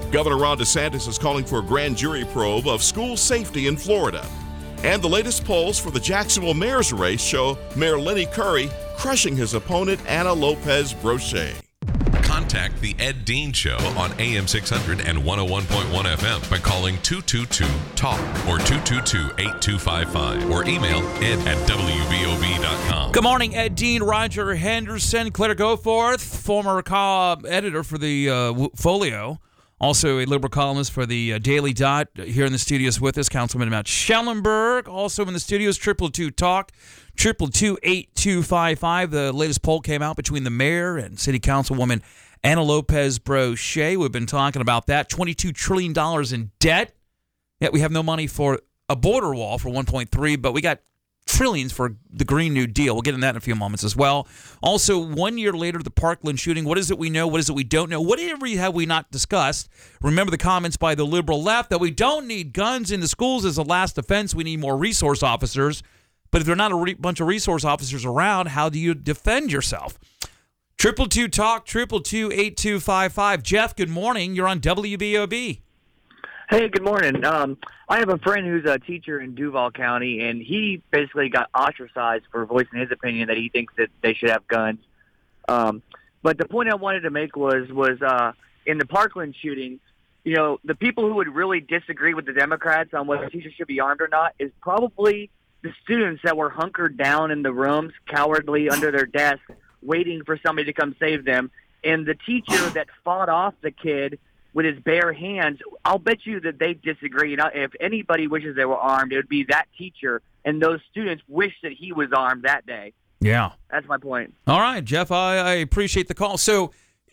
A: Governor Ron DeSantis is calling for a grand jury probe of school safety in Florida. And the latest polls for the Jacksonville mayor's race show Mayor Lenny Curry crushing his opponent Anna Lopez Brochet.
Q: Contact the Ed Dean Show on A M six hundred and one oh one point one F M by calling two two two talk or two two two, eight two five five or email ed at W B O B dot com.
C: Good morning, Ed Dean, Roger Henderson, Claire Goforth, former co- editor for the uh, Folio, also a liberal columnist for the uh, Daily Dot, here in the studios with us, Councilman Matt Schellenberg. Also in the studios, triple two talk, triple two, eight two five five. The latest poll came out between the mayor and city councilwoman Anna Lopez Brochet. We've been talking about that. twenty-two trillion dollars in debt. Yet we have no money for a border wall for one point three, but we got trillions for the Green New Deal. We'll get into that in a few moments as well. Also, one year later, the Parkland shooting. What is it we know? What is it we don't know? Whatever have we not discussed? Remember the comments by the liberal left that we don't need guns in the schools as a last defense. We need more resource officers. But if there are not a re- bunch of resource officers around, how do you defend yourself? Triple two talk, triple two, eight two five five. Jeff, good morning. You're on W B O B.
R: Hey, good morning. Um, I have a friend who's a teacher in Duval County, and he basically got ostracized for voicing his opinion that he thinks that they should have guns. Um, but the point I wanted to make was was uh, in the Parkland shooting, you know, the people who would really disagree with the Democrats on whether teachers should be armed or not is probably the students that were hunkered down in the rooms, cowardly under their desks, waiting for somebody to come save them. And the teacher that fought off the kid with his bare hands, I'll bet you that they disagree. You know, if anybody wishes they were armed, it would be that teacher, and those students wish that he was armed that day.
C: Yeah.
R: That's my point.
C: All right, Jeff, I, I appreciate the call. So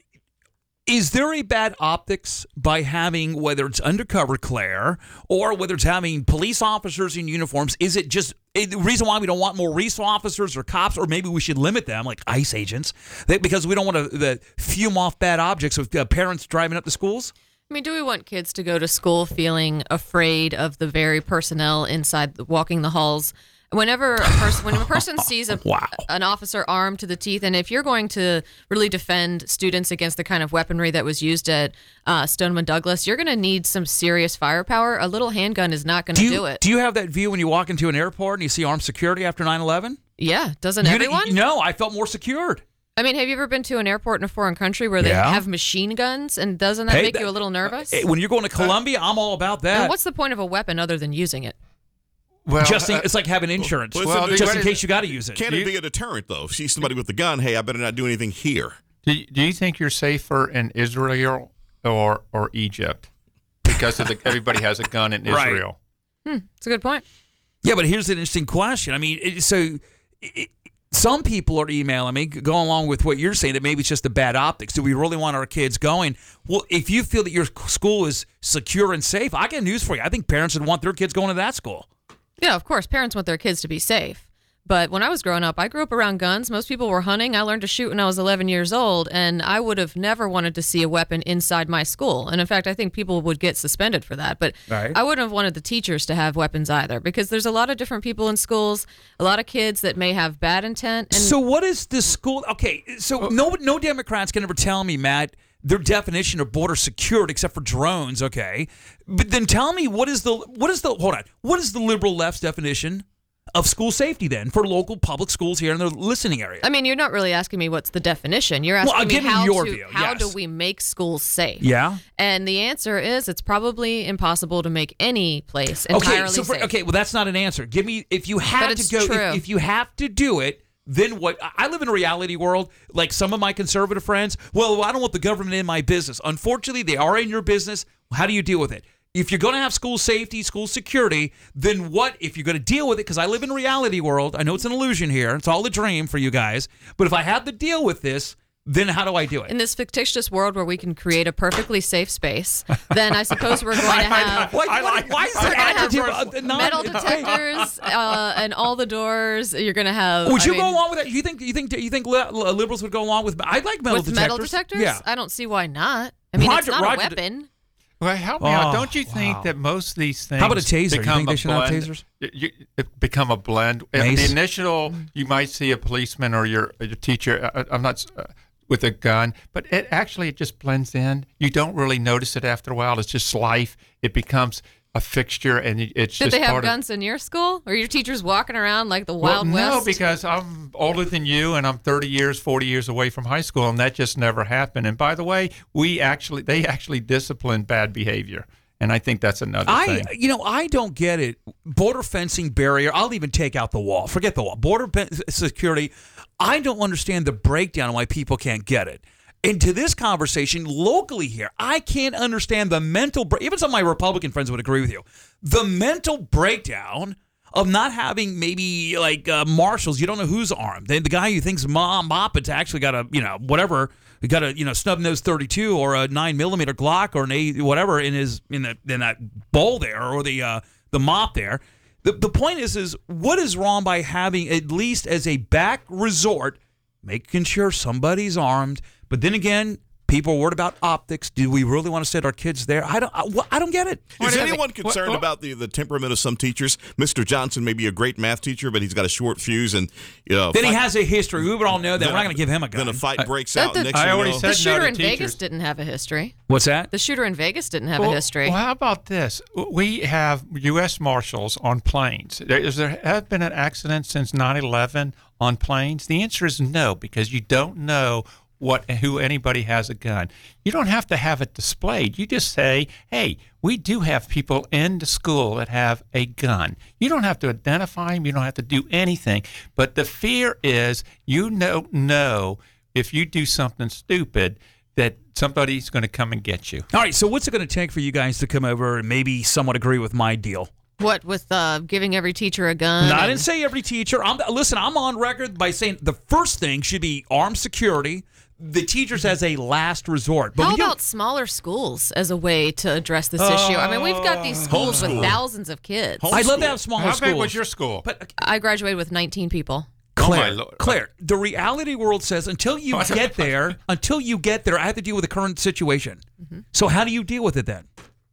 C: is there a bad optics by having, whether it's undercover, Claire, or whether it's having police officers in uniforms? Is it just the reason why we don't want more resource officers or cops, or maybe we should limit them, like ICE agents, because we don't want to the fume off bad objects with uh, parents driving up to schools?
E: I mean, do we want kids to go to school feeling afraid of the very personnel inside the, walking the halls? Whenever a person, when a person sees a,
C: wow.
E: an officer armed to the teeth, and if you're going to really defend students against the kind of weaponry that was used at uh, Stoneman Douglas, you're going to need some serious firepower. A little handgun is not going to
C: do,
E: do it.
C: Do you have that view when you walk into an airport and you see armed security after nine eleven?
E: Yeah, doesn't
C: you
E: everyone?
C: No, I felt more secured.
E: I mean, have you ever been to an airport in a foreign country where they
C: Yeah.
E: have machine guns, and doesn't that
C: Hey,
E: make
C: that-
E: you a little nervous?
C: Hey, when you're going to Colombia, I'm all about that.
E: And what's the point of a weapon other than using it?
D: Well,
C: just in,
D: uh,
C: it's like having insurance,
A: Well,
C: well,
A: it's a-
C: just in
A: what
C: case
A: is-
C: you got to use it.
A: Can it be a deterrent, though? See somebody with a gun, hey, I better not do anything here.
D: Do you, do you think you're safer in Israel or or Egypt because of the, everybody has a gun in
C: Right.
D: Israel?
E: Hmm, that's a good point.
C: Yeah, but here's an interesting question. I mean, it, so it, some people are emailing me, going along with what you're saying, that maybe it's just the bad optics. Do we really want our kids going? Well, if you feel that your school is secure and safe, I got news for you. I think parents would want their kids going to that school.
E: Yeah, of course, parents want their kids to be safe. But when I was growing up, I grew up around guns. Most people were hunting. I learned to shoot when I was eleven years old, and I would have never wanted to see a weapon inside my school. And in fact, I think people would get suspended for that. But
C: Right.
E: I wouldn't have wanted the teachers to have weapons either, because there's a lot of different people in schools, a lot of kids that may have bad intent. And
C: So what is the school? Okay, so no no Democrats can ever tell me, Matt, their definition of border secured, except for drones. Okay, but then tell me what is the what is the hold on what is the liberal left's definition of school safety then for local public schools here in the listening area?
E: I mean, you're not really asking me what's the definition. You're asking
C: Well,
E: me
C: give me
E: how,
C: your
E: to,
C: view,
E: how
C: yes.
E: do we make schools safe?
C: Yeah.
E: And the answer is it's probably impossible to make any place
C: Okay,
E: entirely
C: so for,
E: safe.
C: okay, well that's not an answer. Give me if you have
E: But
C: to
E: it's
C: go
E: true.
C: if, if you have to do it. Then what? I live in a reality world, like some of my conservative friends. Well, I don't want the government in my business. Unfortunately, they are in your business. How do you deal with it? If you're going to have school safety, school security, then what if you're going to deal with it? Because I live in a reality world. I know it's an illusion here. It's all a dream for you guys. But if I have to deal with this, then how do I do it?
E: In this fictitious world where we can create a perfectly safe space, then I suppose we're going to have
C: Why, why, why is there adjective? uh, non-
E: metal detectors uh, and all the doors. You're going to have.
C: Would
E: I
C: you
E: mean,
C: go along with that? You think you think you think li- liberals would go along with? I like metal
E: with
C: detectors.
E: metal detectors?
C: Yeah.
E: I don't see why not. I mean, it's
C: Roger-
E: not
C: Roger
E: a
C: d-
E: weapon.
D: Well, help me
C: Oh,
D: out. Don't you think
C: wow.
D: that most of these things
C: How about a taser? You
D: become
C: think they
D: a
C: should have
D: blend?
C: tasers?
D: You, you, it become a blend. In
C: Mace?
D: the initial, you might see a policeman or your, your teacher. I, I'm not. Uh, with a gun, but it actually it just blends in. You don't really notice it after a while. It's just life. It becomes a fixture, and it's
E: Did
D: just
E: they have
D: part
E: guns
D: of,
E: in your school? Or your teachers walking around like the
D: well,
E: Wild
D: no,
E: West?
D: because I'm older than you, and I'm thirty years, forty years away from high school, and that just never happened. And by the way, we actually they actually discipline bad behavior. And I think that's another
C: I,
D: thing.
C: you know, I don't get it. Border fencing barrier. I'll even take out the wall. Forget the wall. Border pe- security. I don't understand the breakdown of why people can't get it. And to this conversation locally here, I can't understand the mental break. Even some of my Republican friends would agree with you. The mental breakdown of not having maybe like uh, marshals. You don't know who's armed. The, the guy who thinks mom Moppet's actually got a, you know, whatever. He got a, you know, snub nose thirty-two or a nine millimeter Glock or an a whatever in his in the in that bowl there or the uh, the mop there. The the point is is what is wrong by having at least as a back resort, making sure somebody's armed. But then again, people are worried about optics. Do we really want to send our kids there? I don't. I, I don't get it.
A: Is anyone concerned what, what? about the, the temperament of some teachers? Mister Johnson may be a great math teacher, but he's got a short fuse, and you know.
C: Then
A: fight,
C: he has a history. We would all know that. We're not going to give him a gun.
A: Then a fight breaks
C: I,
A: out.
C: The,
A: next
C: I
A: already
C: know,
A: said
E: the shooter
D: no
E: in
D: teachers.
E: Vegas didn't have a history.
C: What's that?
E: The shooter in Vegas didn't have
D: well,
E: a history.
D: Well, how about this? We have U S Marshals on planes. There, is there have been an accident since nine eleven on planes? The answer is no, because you don't know what who anybody has a gun. You don't have to have it displayed. You just say, hey, we do have people in the school that have a gun. You don't have to identify them. You don't have to do anything. But the fear is you don't know if you do something stupid that somebody's going to come and get you.
C: All right, so what's it going to take for you guys to come over and maybe somewhat agree with my deal?
E: What, with uh, giving every teacher a gun?
C: No,
E: and...
C: I didn't say every teacher. I'm, listen, I'm on record by saying the first thing should be armed security, the teachers as a last resort.
E: But How about you... smaller schools as a way to address this uh, issue? I mean, we've got these schools
A: homeschool.
E: with thousands of kids.
C: Homeschool. I'd love to have smaller
D: How
C: schools.
D: How big was your school?
C: But,
E: I graduated with nineteen people.
C: Claire, oh Claire, the reality world says until you get there, until you get there, I have to deal with the current situation. Mm-hmm. So how do you deal with it then?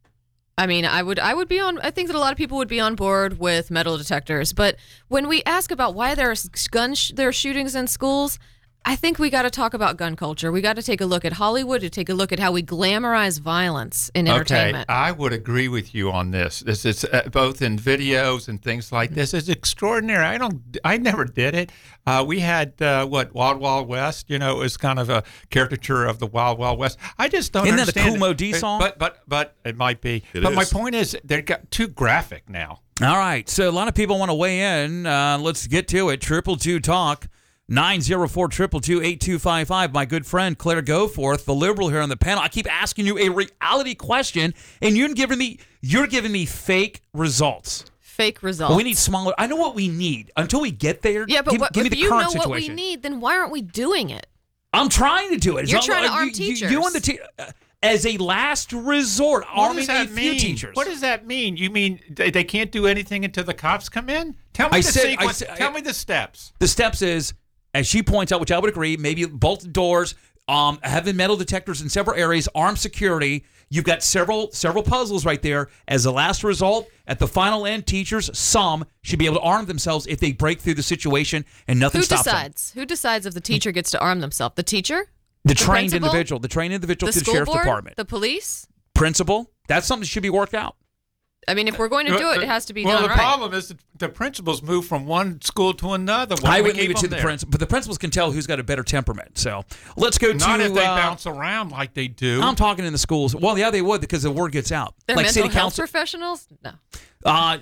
E: I mean, I would I would be on, I think that a lot of people would be on board with metal detectors. But when we ask about why there are gun sh- there are shootings in schools, I think we got to talk about gun culture. We got to take a look at Hollywood, to take a look at how we glamorize violence in entertainment.
D: Okay, I would agree with you on this. This is uh, both in videos and things like this. It's extraordinary. I don't. I never did it. Uh, we had uh, what Wild Wild West. You know, it was kind of a caricature of the Wild Wild West. I just don't.
C: Isn't
D: understand
C: that a Kool Moe
D: it.
C: Dee song?
D: But but but it might be.
A: It
D: but
A: is.
D: my point is, they got too graphic now.
C: All right, so a lot of people want to weigh in. Uh, let's get to it. Triple two talk. nine zero four, two two two, eight two five five. My good friend Claire Goforth, the liberal here on the panel. I keep asking you a reality question, and you're giving me you're giving me fake results.
E: Fake results.
C: Well, we need smaller. I know what we need. Until we get there,
E: yeah, but
C: give,
E: what,
C: give me
E: if
C: the
E: you
C: current
E: know
C: situation.
E: what we need, then why aren't we doing it?
C: I'm trying to do it. It's
E: You're
C: not,
E: trying to
C: uh,
E: arm
C: you,
E: teachers.
C: You, you and the te- uh, as a last resort,
D: What
C: arming
D: does that
C: a few
D: mean?
C: teachers.
D: What does that mean? You mean they, they can't do anything until the cops come in? Tell me
C: I
D: the
C: said- I
D: sequence.
C: said-
D: Tell
C: I-
D: me the steps.
C: The steps is, as she points out, which I would agree, maybe bolted doors, um, having metal detectors in several areas, armed security. You've got several several puzzles right there. As a last result, at the final end, teachers, some, should be able to arm themselves if they break through the situation and nothing
E: Who
C: stops
E: decides?
C: them.
E: Who decides if the teacher gets to arm themselves? The teacher?
C: The,
E: The
C: trained
E: principal?
C: individual. The trained individual
E: The
C: to the
E: school
C: sheriff's
E: board?
C: department.
E: The police?
C: Principal. That's something that should be worked out.
E: I mean, if we're going to do it, it has to be
D: well,
E: done
D: the
E: right.
D: problem is that the principals move from one school to another. Why
C: I
D: do we
C: would leave
D: keep
C: it to
D: them
C: the
D: there?
C: principal, but the principals can tell who's got a better temperament. So let's go
D: Not
C: to.
D: if they
C: uh,
D: bounce around like they do.
C: I'm talking in the schools. Well, yeah, they would because the word gets out.
E: They're
C: like
E: mental
C: city
E: health
C: council.
E: professionals? No.
C: Uh,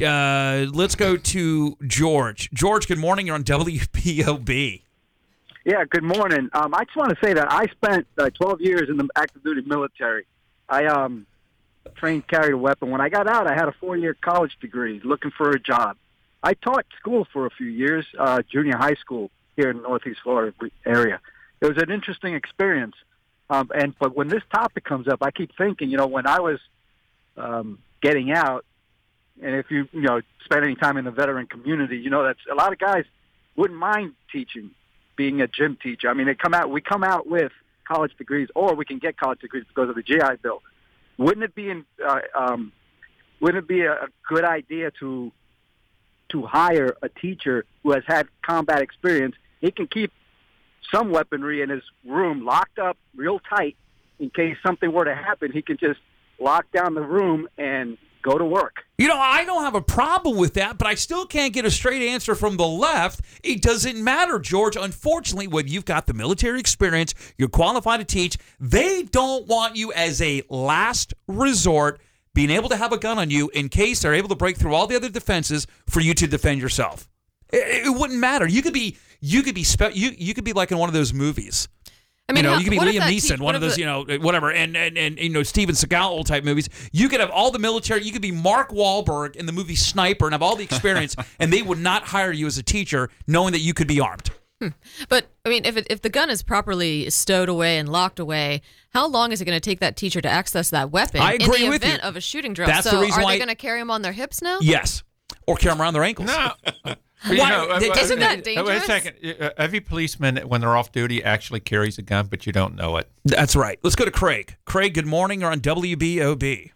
C: uh, let's go to George. George, good morning. You're on W P O B.
S: Yeah, good morning. Um, I just want to say that I spent uh, twelve years in the active duty military. I um, trained, carried a weapon. When I got out, I had a four-year college degree looking for a job. I taught school for a few years, uh, junior high school here in the Northeast Florida area. It was an interesting experience. Um, and but when this topic comes up, I keep thinking, you know, when I was um, getting out, and if you, you know, spend any time in the veteran community, you know, that's a lot of guys wouldn't mind teaching, being a gym teacher. I mean, they come out, we come out with college degrees, or we can get college degrees because of the G I Bill. Wouldn't it be, in, uh, um, wouldn't it be a, a good idea to to hire a teacher who has had combat experience? He can keep some weaponry in his room, locked up real tight, in case something were to happen. He can just lock down the room and go to work.
C: You know, I don't have a problem with that, but I still can't get a straight answer from the left. It doesn't matter, George. Unfortunately, when you've got the military experience, you're qualified to teach, they don't want you as a last resort being able to have a gun on you in case they're able to break through all the other defenses for you to defend yourself. It, it wouldn't matter. You could be you could be spe- you you could be like in one of those movies.
E: I mean,
C: you know,
E: how,
C: you could be
E: what
C: Liam
E: if that
C: Neeson,
E: te-
C: one of those,
E: the-
C: you know, whatever, and, and, and you know, Steven Seagal type movies. You could have all the military. You could be Mark Wahlberg in the movie Sniper and have all the experience, and they would not hire you as a teacher knowing that you could be armed.
E: Hmm. But, I mean, if it, if the gun is properly stowed away and locked away, how long is it going to take that teacher to access that weapon
C: I agree
E: in the
C: with
E: event
C: you.
E: of a shooting drill?
C: That's
E: so
C: the reason
E: are
C: why-
E: they going to carry them on their hips now?
C: Yes, or carry them around their ankles.
D: No.
C: Why-
D: You know,
C: they-
D: uh,
E: Isn't that
D: uh,
E: dangerous?
D: Wait a second. Uh, Every policeman, when they're off duty, actually carries a gun, but you don't know it.
C: That's right. Let's go to Craig. Craig, good morning. You're on W B O B.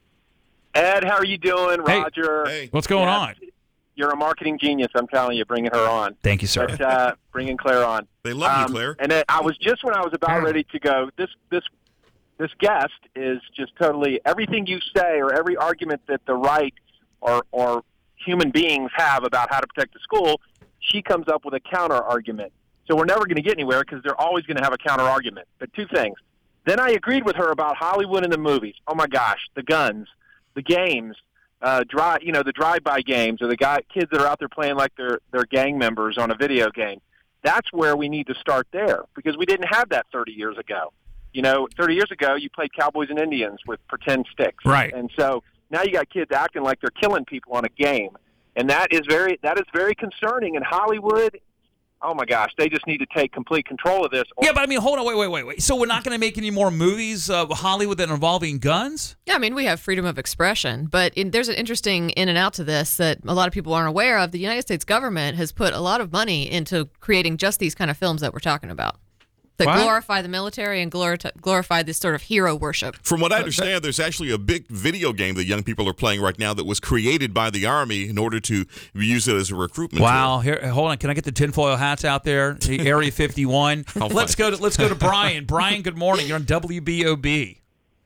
T: Ed, how are you doing?
C: Hey.
T: Roger.
C: Hey. What's going
T: Yes,
C: on?
T: You're a marketing genius, I'm telling you, bringing her on.
C: Thank you, sir.
T: But, uh, bringing Claire on.
A: They love
T: Um,
A: you, Claire.
T: And then I was just when I was about ready to go, this this this guest is just totally, everything you say or every argument that the right or, or human beings have about how to protect the school, she comes up with a counter-argument. So we're never going to get anywhere because they're always going to have a counter-argument. But two things. Then I agreed with her about Hollywood and the movies. Oh, my gosh, the guns, the games, uh, dry, you know, the drive-by games or the guy, kids that are out there playing like they're, they're gang members on a video game. That's where we need to start there because we didn't have that thirty years ago. You know, thirty years ago, you played Cowboys and Indians with pretend sticks.
C: Right.
T: And so now you got kids acting like they're killing people on a game. And that is very that is very concerning. And Hollywood, oh, my gosh, they just need to take complete control of this.
C: Yeah, but I mean, hold on, wait, wait, wait, wait. So we're not going to make any more movies, uh, Hollywood, that are involving guns?
E: Yeah, I mean, we have freedom of expression, but in, there's an interesting in and out to this that a lot of people aren't aware of. The United States government has put a lot of money into creating just these kind of films that we're talking about that
A: What?
E: glorify the military and glor- glorify this sort of hero worship.
A: From what I understand, there's actually a big video game that young people are playing right now that was created by the Army in order to use it as a recruitment
C: Wow. Here, hold on. Can I get the tinfoil hats out there? The Area fifty-one. let's go to let's go to Brian. Brian, good morning. You're on W B O B.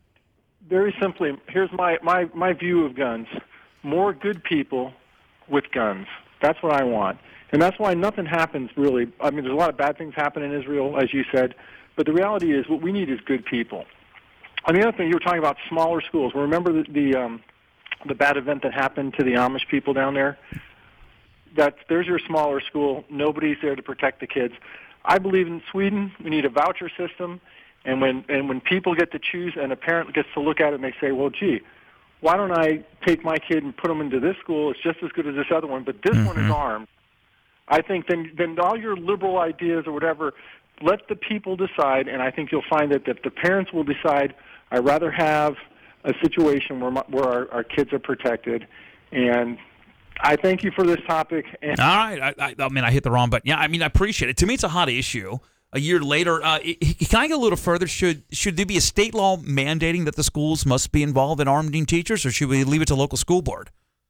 U: Very simply, here's my, my, my view of guns. More good people with guns. That's what I want. And that's why nothing happens, really. I mean, there's a lot of bad things happen in Israel, as you said. But the reality is what we need is good people. And the other thing, you were talking about smaller schools. Remember the the, um, the bad event that happened to the Amish people down there? That there's your smaller school. Nobody's there to protect the kids. I believe in Sweden, we need a voucher system. And when and when people get to choose and a parent gets to look at it and they say, well, gee, why don't I take my kid and put them into this school? It's just as good as this other one, but this mm-hmm. one is armed. I think then then all your liberal ideas or whatever, let the people decide, and I think you'll find that if the parents will decide, I'd rather have a situation where my, where our, our kids are protected. And I thank you for this topic. And
C: All right. I, I, I mean, I hit the wrong button. Yeah, I mean, I appreciate it. To me, it's a hot issue. A year later, uh, can I go a little further? Should should there be a state law mandating that the schools must be involved in arming teachers, or should we leave it to local school board?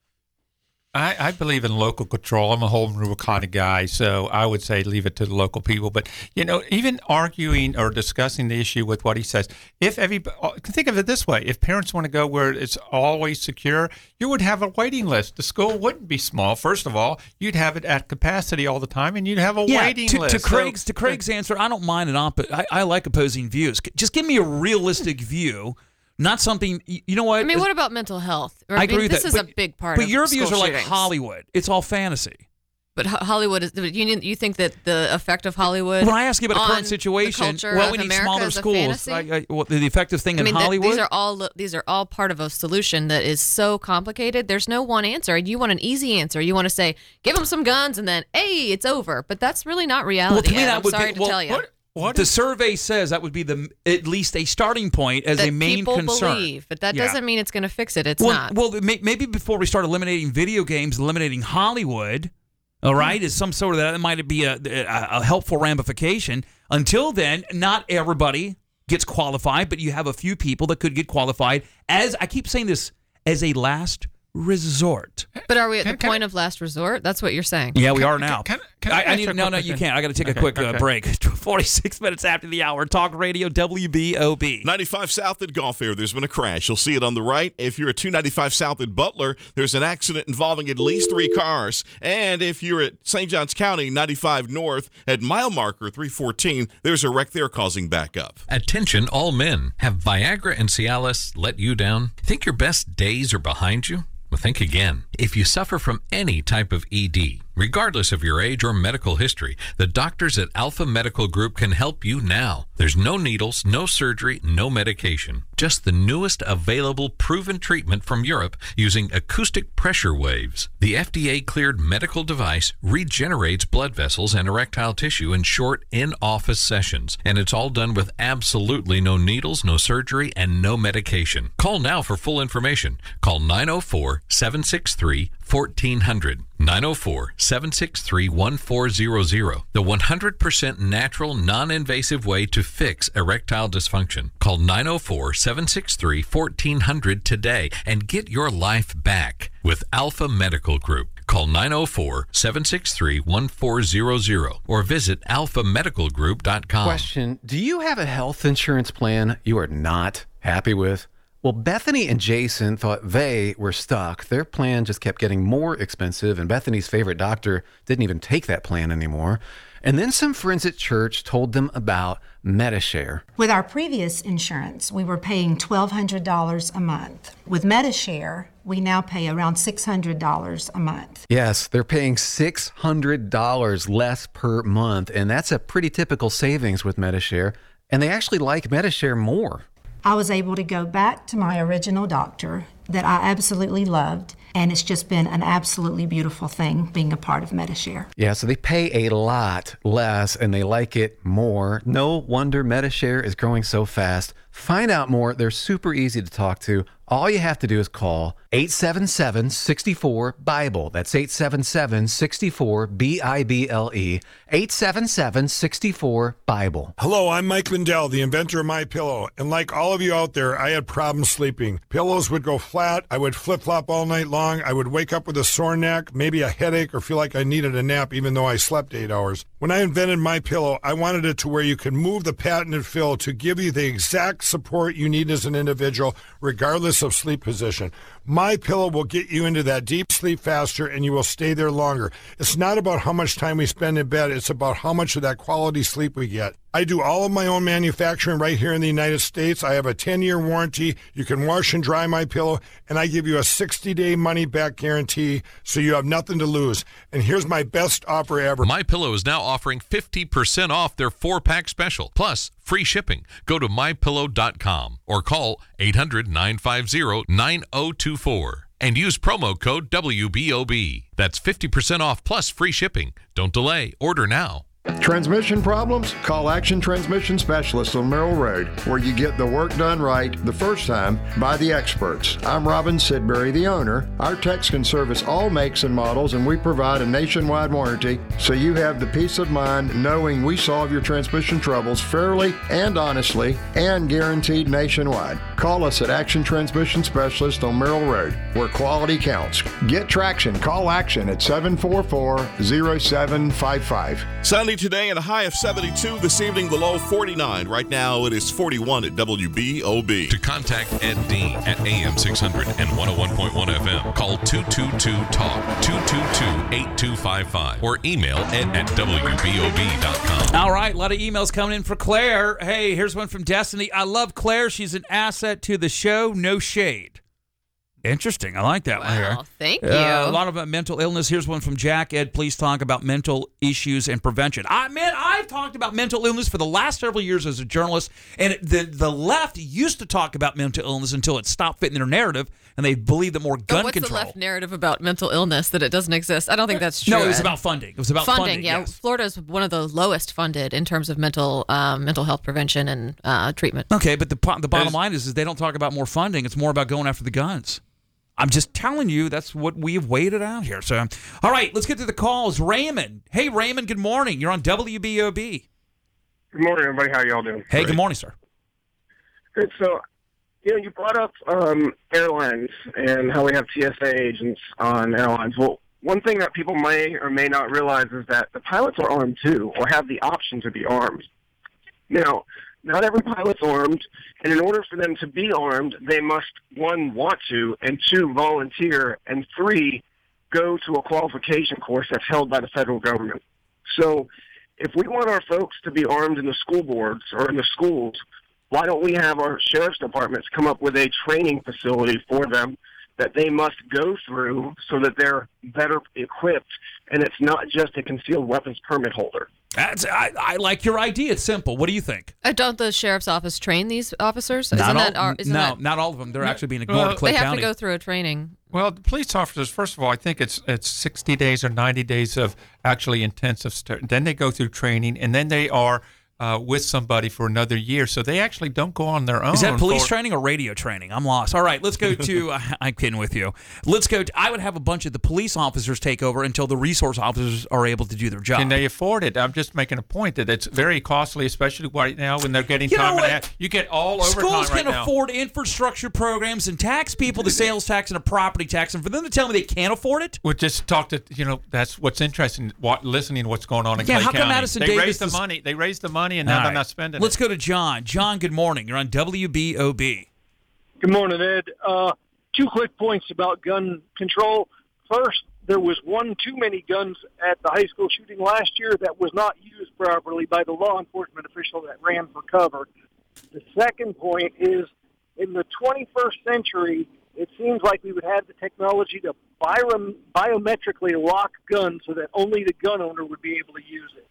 D: I, I believe in local control. I'm a home rule kind of guy, so I would say leave it to the local people. But, you know, even arguing or discussing the issue with what he says, if every think of it this way, if parents want to go where it's always secure, you would have a waiting list. The school wouldn't be small. First of all, you'd have it at capacity all the time, and you'd have a
C: yeah,
D: waiting
C: to,
D: list.
C: To Craig's, so, to Craig's answer, I don't mind an opposite. I, I like opposing views. Just give me a realistic view. Not something, you know what?
E: I mean, what about mental health? I,
C: I
E: mean,
C: agree with
E: this
C: that.
E: is
C: but,
E: a big part
C: but
E: of
C: your views
E: school
C: are like
E: shootings.
C: Hollywood. It's all fantasy.
E: But Hollywood is. You you think that the effect of Hollywood?
C: When I ask you about a current
E: the
C: situation,
E: culture
C: well,
E: of
C: we need
E: America
C: smaller
E: is a
C: schools.
E: fantasy?
C: I, I, well, the effective thing
E: I mean,
C: in
E: th-
C: Hollywood.
E: these are all these are all part of a solution that is so complicated. There's no one answer. You want an easy answer. You want to say, give them some guns, and then, hey, it's over. But that's really not reality.
C: Well, to me,
E: Ed.
C: that
E: I'm
C: would
E: sorry
C: be,
E: to
C: well,
E: tell you.
C: What? What the survey says that would be the at least a starting point as
E: that
C: a main
E: people
C: concern.
E: believe, but that
C: Yeah.
E: doesn't mean it's going to fix it. It's
C: well,
E: not.
C: Well, may, maybe before we start eliminating video games, eliminating Hollywood, all right, is some sort of that might be a, a, a helpful ramification. Until then, not everybody gets qualified, but you have a few people that could get qualified as, I keep saying this, as a last resort.
E: But are we at the point of last resort? That's what you're saying.
C: Yeah, we are now.
D: Can, Can
C: I, I
D: answer
C: need
D: a
C: no,
D: quick
C: no, you
D: question?
C: can't. I got to take
D: Okay,
C: a quick uh,
D: okay.
C: break. forty-six minutes after the hour. Talk Radio W B O B.
A: ninety-five South at Gulf Air, there's been a crash. You'll see it on the right. If you're at two ninety-five South at Butler, there's an accident involving at least three cars. And if you're at Saint Johns County, ninety-five North at mile marker three fourteen, there's a wreck there causing backup.
B: Attention all men. Have Viagra and Cialis let you down? Think your best days are behind you? Well, think again. If you suffer from any type of E D, regardless of your age or medical history, the doctors at Alpha Medical Group can help you now. There's no needles, no surgery, no medication. Just the newest available proven treatment from Europe using acoustic pressure waves. The F D A-cleared medical device regenerates blood vessels and erectile tissue in short in-office sessions. And it's all done with absolutely no needles, no surgery, and no medication. Call now for full information. Call nine oh four, seven six three, fourteen hundred. nine oh four, seven six three, one four zero zero. The one hundred percent natural, non-invasive way to fix erectile dysfunction. Call nine oh four, seven six three, fourteen hundred today and get your life back with Alpha Medical Group. Call nine oh four, seven six three, one four zero zero or visit alpha medical group dot com.
F: Question: do you have a health insurance plan you are not happy with? Well, Bethany and Jason thought they were stuck. Their plan just kept getting more expensive, and Bethany's favorite doctor didn't even take that plan anymore. And then some friends at church told them about Medi-Share.
V: With our previous insurance, we were paying twelve hundred dollars a month. With Medi-Share, we now pay around six hundred dollars a month.
F: Yes, they're paying six hundred dollars less per month, and that's a pretty typical savings with Medi-Share. And they actually like Medi-Share more.
V: I was able to go back to my original doctor that I absolutely loved, and it's just been an absolutely beautiful thing being a part of Medi-Share.
F: Yeah, so they pay a lot less and they like it more. No wonder Medi-Share is growing so fast. Find out more. They're super easy to talk to. All you have to do is call eight seven seven, six four, BIBLE. That's eight seven seven, six four, B I B L E. eight seven seven, six four, BIBLE.
W: Hello, I'm Mike Lindell, the inventor of MyPillow. And like all of you out there, I had problems sleeping. Pillows would go flat. I would flip-flop all night long. I would wake up with a sore neck, maybe a headache, or feel like I needed a nap even though I slept eight hours. When I invented MyPillow, I wanted it to where you could move the patented fill to give you the exact support you need as an individual, regardless of sleep position. MyPillow will get you into that deep sleep faster and you will stay there longer. It's not about how much time we spend in bed, it's about how much of that quality sleep we get. I do all of my own manufacturing right here in the United States. I have a ten-year warranty. You can wash and dry MyPillow, and I give you a sixty-day money-back guarantee, so you have nothing to lose. And here's my best offer ever.
Q: MyPillow is now offering fifty percent off their four-pack special, plus free shipping. Go to my pillow dot com or call eight hundred, nine five zero, nine zero two four and use promo code W B O B. That's fifty percent off plus free shipping. Don't delay. Order now.
X: Transmission problems? Call Action Transmission Specialists on Merrill Road, where you get the work done right the first time by the experts. I'm Robin Sidbury, the owner. Our techs can service all makes and models, and we provide a nationwide warranty, so you have the peace of mind knowing we solve your transmission troubles fairly and honestly and guaranteed nationwide. Call us at Action Transmission Specialist on Merrill Road, where quality counts. Get traction. Call Action at seven four four, zero seven five five.
A: Sunday today and a high of seventy-two. This evening, the low forty-nine. Right now, it is forty-one at W B O B.
Q: To contact Ed Dean at A M six hundred and one oh one point one F M, call two two two talk, two two two, eight two five five, or email ed at W B O B dot com.
C: All right, a lot of emails coming in for Claire. Hey, here's one from Destiny. I love Claire. She's an asset to the show. No shade. Interesting. I like that
E: wow,
C: one here.
E: Thank you.
C: Uh, a lot about mental illness. Here's one from Jack. Ed, please talk about mental issues and prevention. I man, I've talked about mental illness for the last several years as a journalist, and it, the the left used to talk about mental illness until it stopped fitting their narrative, and they believe that more gun
E: oh, what's
C: control.
E: the left narrative about mental illness that it doesn't exist? I don't think that's true.
C: No, it was
E: Ed.
C: about funding. It was about
E: funding.
C: funding
E: yeah,
C: yes.
E: Florida is one of the lowest funded in terms of mental um, mental health prevention and uh, treatment.
C: Okay, but the the bottom line is, is they don't talk about more funding. It's more about going after the guns. I'm just telling you, that's what we've waited out here. So, all right, let's get to the calls. Raymond. Hey, Raymond, good morning. You're on W B O B.
Y: Good morning, everybody. How y'all doing?
C: Hey, Great. Good morning, sir.
Y: Good. So, you know, you brought up um, airlines and how we have T S A agents on airlines. Well, one thing that people may or may not realize is that the pilots are armed too, or have the option to be armed. Now, not every pilot's armed, and in order for them to be armed, they must, one, want to, and two, volunteer, and three, go to a qualification course that's held by the federal government. So if we want our folks to be armed in the school boards or in the schools, why don't we have our sheriff's departments come up with a training facility for them that they must go through so that they're better equipped, and it's not just a concealed weapons permit holder.
C: That's, I, I like your idea. It's simple. What do you think?
E: Uh, don't the sheriff's office train these officers?
C: Not
E: Isn't
C: all,
E: that, our, isn't
C: no,
E: that,
C: not all of them. They're
D: No.
C: actually being ignored
D: Well,
C: in Clay
E: they have
C: County.
E: to go through a training.
D: Well, the police officers, first of all, I think it's it's sixty days or ninety days of actually intensive. St- then they go through training, and then they are uh, with somebody for another year. So they actually don't go on their own.
C: Is that police
D: for-
C: training or radio training? I'm lost. All right, let's go to. uh, I'm kidding with you. Let's go. To, I would have a bunch of the police officers take over until the resource officers are able to do their job.
D: Can they afford it? I'm just making a point that it's very costly, especially right now when they're getting
C: You know
D: time and
C: what?
D: a half. You get all overtime
C: Schools
D: right
C: can
D: now.
C: afford infrastructure programs and tax people the sales tax and a property tax, and for them to tell me they can't afford it.
D: We just talked to you know that's what's interesting. What listening to what's going on in
C: Yeah,
D: Clay
C: how come
D: County.
C: Madison
D: they
C: Davis
D: raised the
C: is-
D: money. They raised the money, and now
C: All
D: they're
C: right.
D: not spending
C: Let's
D: it.
C: go to John. John, good morning. You're on W B O B.
G: Good morning, Ed. Uh, two quick points about gun control. First, there was one too many guns at the high school shooting last year that was not used properly by the law enforcement official that ran for cover. The second point is, in the twenty-first century, it seems like we would have the technology to bio- biometrically lock guns so that only the gun owner would be able to use it.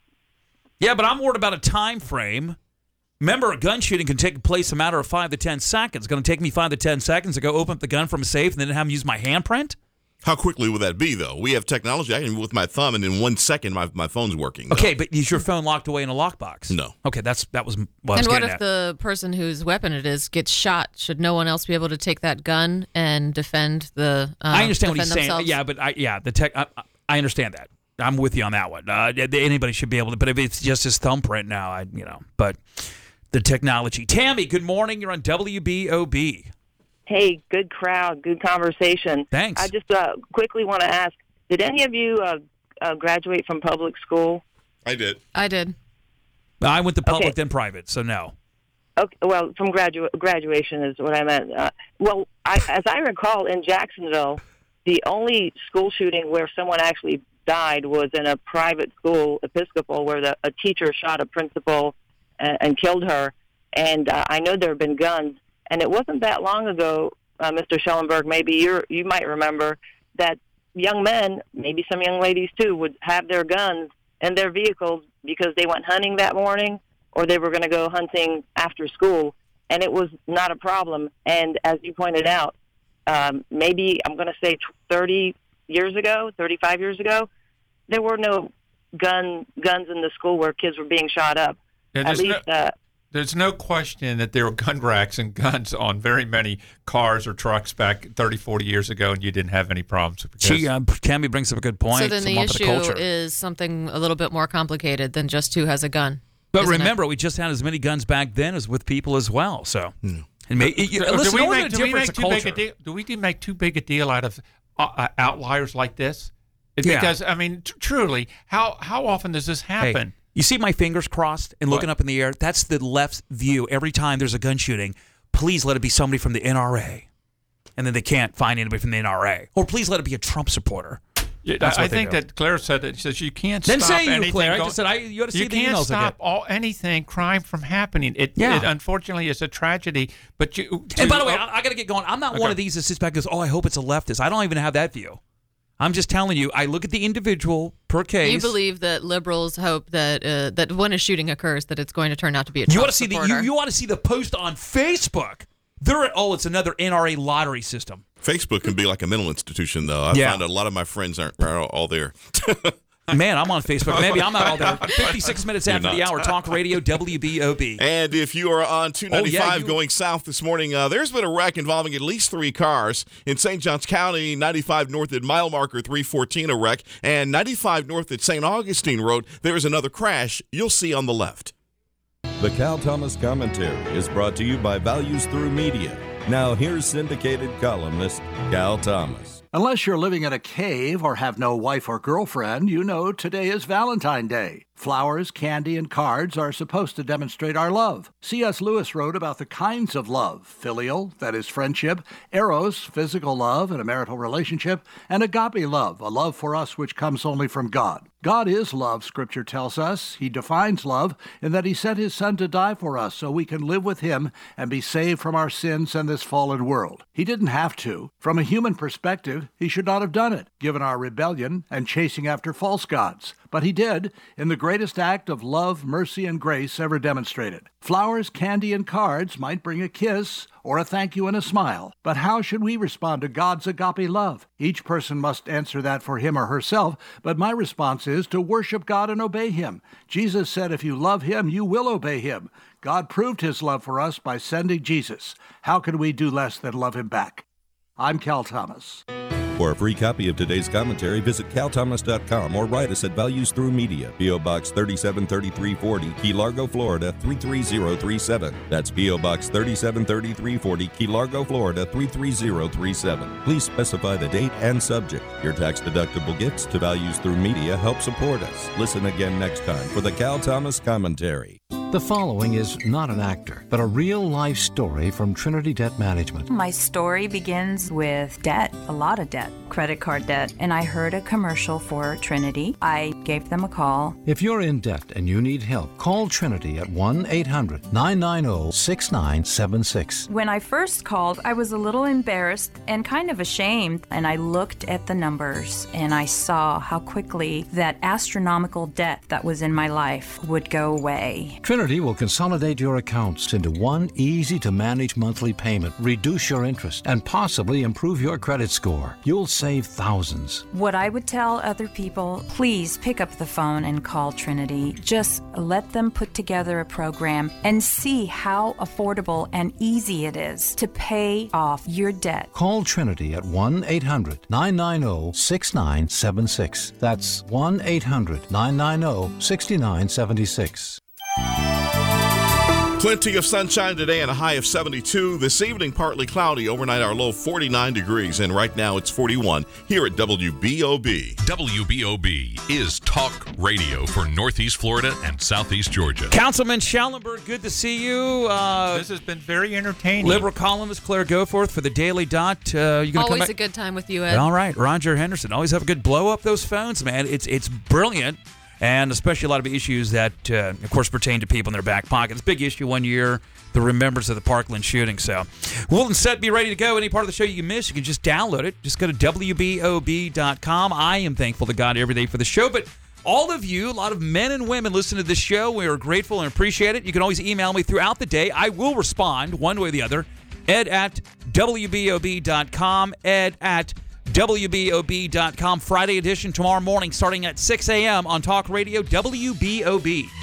C: Yeah, but I'm worried about a time frame. Remember, a gun shooting can take place a matter of five to ten seconds. It's going to take me five to ten seconds to go open up the gun from a safe and then have them use my handprint?
A: How quickly would that be, though? We have technology. I can, with my thumb, and in one second, my, my phone's working. No.
C: Okay, but is your phone locked away in a lockbox?
A: No.
C: Okay, that's that was what I was
E: And what
C: getting
E: if
C: at.
E: the person whose weapon it is gets shot? Should no one else be able to take that gun and defend the? Uh,
C: I understand what he's
E: defend
C: saying.
E: themselves?
C: Yeah, but I yeah the tech. I, I understand that. I'm with you on that one. Uh, anybody should be able to, but if it's just his thumbprint now, I you know. But the technology. Tammy, good morning. You're on W B O B.
H: Hey, good crowd, good conversation.
C: Thanks.
H: I just uh, quickly want to ask, did any of you uh, uh, graduate from public school?
A: I did.
E: I did.
C: I went to public
H: Okay.
C: then private, so no.
H: Okay, well, from gradu- graduation is what I meant. Uh, well, I, as I recall, in Jacksonville, the only school shooting where someone actually died was in a private school, Episcopal, where the, a teacher shot a principal and, and killed her. And uh, I know there have been guns. And it wasn't that long ago, uh, Mister Schellenberg, maybe you you might remember, that young men, maybe some young ladies too, would have their guns in their vehicles because they went hunting that morning or they were going to go hunting after school. And it was not a problem. And as you pointed out, um, maybe I'm going to say thirty years ago, thirty-five years ago, there were no gun guns in the school where kids were being shot up.
D: Yeah,
H: At
D: there's
H: least...
D: no-
H: Uh,
D: There's no question that there were gun racks and guns on very many cars or trucks back thirty, forty years ago, and you didn't have any problems. Because
C: She, uh, Tammy brings up a good point.
E: So then
C: Some
E: the
C: up in
E: issue
C: culture.
E: is something a little bit more complicated than just who has a gun.
C: But
E: isn't it?
C: remember, we just had as many guns back then as with people as well. So, and may, you,
D: Do
C: listen,
D: we
C: there wasn't
D: make-
C: a
D: do we
C: difference
D: make
C: of
D: too big a
C: culture.
D: deal- Do we do make too big a deal out of uh, uh, outliers like this? It's
C: Yeah.
D: Because I mean, t- truly, how how often does this happen?
C: Hey, you see my fingers crossed and looking up in the air? That's the left's view. Every time there's a gun shooting, please let it be somebody from the N R A. And then they can't find anybody from the N R A. Or please let it be a Trump supporter.
D: Yeah,
C: That's
D: I
C: what they
D: think
C: do.
D: that Claire said that. She says you can't
C: Then
D: stop
C: say you,
D: anything
C: Claire. I
D: go-
C: just said I- you ought to see the
D: can't
C: emails I
D: stop
C: get.
D: all anything crime from happening. It,
C: Yeah.
D: it unfortunately is a tragedy. But you.
C: And by the
D: to-
C: way, I, I got to get going. I'm not
D: Okay.
C: one of these that sits back and goes, oh, I hope it's a leftist. I don't even have that view. I'm just telling you, I look at the individual per case.
E: You believe that liberals hope that uh, that when a shooting occurs, that it's going to turn out to be a Trump
C: You want to see the
E: supporter.
C: you, you want to see the post on Facebook. They're oh, it's another N R A lottery system.
A: Facebook can be like a mental institution, though. I
C: Yeah.
A: find a lot of my friends aren't are all there.
C: Man, I'm on Facebook. Maybe I'm not all there. fifty-six minutes
A: You're
C: after the
A: not.
C: hour, Talk Radio, W B O B.
A: And if you are on two ninety-five
C: Oh, yeah, you-
A: going south this morning, uh, there's been a wreck involving at least three cars. In Saint Johns County, ninety-five north at mile marker three fourteen, a wreck. And ninety-five north at Saint Augustine Road, there is another crash you'll see on the left.
I: The Cal Thomas Commentary is brought to you by Values Through Media. Now here's syndicated columnist Cal Thomas.
J: Unless you're living in a cave or have no wife or girlfriend, you know today is Valentine's Day. Flowers, candy, and cards are supposed to demonstrate our love. C S. Lewis wrote about the kinds of love: filial, that is friendship; eros, physical love in a marital relationship; and agape love, a love for us which comes only from God. God is love, Scripture tells us. He defines love in that he sent his Son to die for us so we can live with him and be saved from our sins and this fallen world. He didn't have to. From a human perspective, he should not have done it, given our rebellion and chasing after false gods. But he did, in the greatest act of love, mercy, and grace ever demonstrated. Flowers, candy, and cards might bring a kiss or a thank you and a smile. But how should we respond to God's agape love? Each person must answer that for him or herself, but my response is to worship God and obey him. Jesus said, if you love him, you will obey him. God proved his love for us by sending Jesus. How can we do less than love him back? I'm Cal Thomas.
I: For a free copy of today's commentary, visit cal thomas dot com or write us at Values Through Media, P O. Box thirty-seven thirty-three forty, Key Largo, Florida three three zero three seven. That's P O. Box thirty-seven thirty-three forty, Key Largo, Florida three three zero three seven. Please specify the date and subject. Your tax-deductible gifts to Values Through Media help support us. Listen again next time for the Cal Thomas Commentary.
K: The following is not an actor, but a real-life story from Trinity Debt Management.
L: My story begins with debt, a lot of debt, credit card debt, and I heard a commercial for Trinity. I gave them a call.
K: If you're in debt and you need help, call Trinity at one eight hundred nine nine zero six nine seven six.
L: When I first called, I was a little embarrassed and kind of ashamed, and I looked at the numbers and I saw how quickly that astronomical debt that was in my life would go away.
K: Trinity will consolidate your accounts into one easy-to-manage monthly payment, reduce your interest, and possibly improve your credit score. You'll save thousands.
L: What I would tell other people, please pick up the phone and call Trinity. Just let them put together a program and see how affordable and easy it is to pay off your debt.
K: Call Trinity at one eight hundred nine nine zero six nine seven six. That's one eight hundred nine nine zero six nine seven six.
A: Plenty of sunshine today and a high of seventy-two. This evening, partly cloudy. Overnight, our low forty-nine degrees. And right now, it's forty-one here at W B O B.
Q: W B O B is talk radio for Northeast Florida and Southeast Georgia.
C: Councilman Schallenberg, good to see you. Uh,
D: this has been very entertaining.
C: Liberal columnist Claire Goforth for the Daily Dot. Uh, you gonna
E: Always
C: come back?
E: a good time with you, Ed.
C: All right. Roger Henderson. Always have a good blow up those phones, man. It's, it's brilliant. And especially a lot of issues that, uh, of course, pertain to people in their back pockets. Big issue one year, the remembrance of the Parkland shooting. So we'll instead be ready to go. Any part of the show you miss, you can just download it. Just go to W B O B dot com. I am thankful to God every day for the show. But all of you, a lot of men and women listen to this show. We are grateful and appreciate it. You can always email me throughout the day. I will respond one way or the other. Ed at W B O B dot com. Ed at W B O B dot com. Friday edition tomorrow morning starting at six a.m. on Talk Radio W B O B.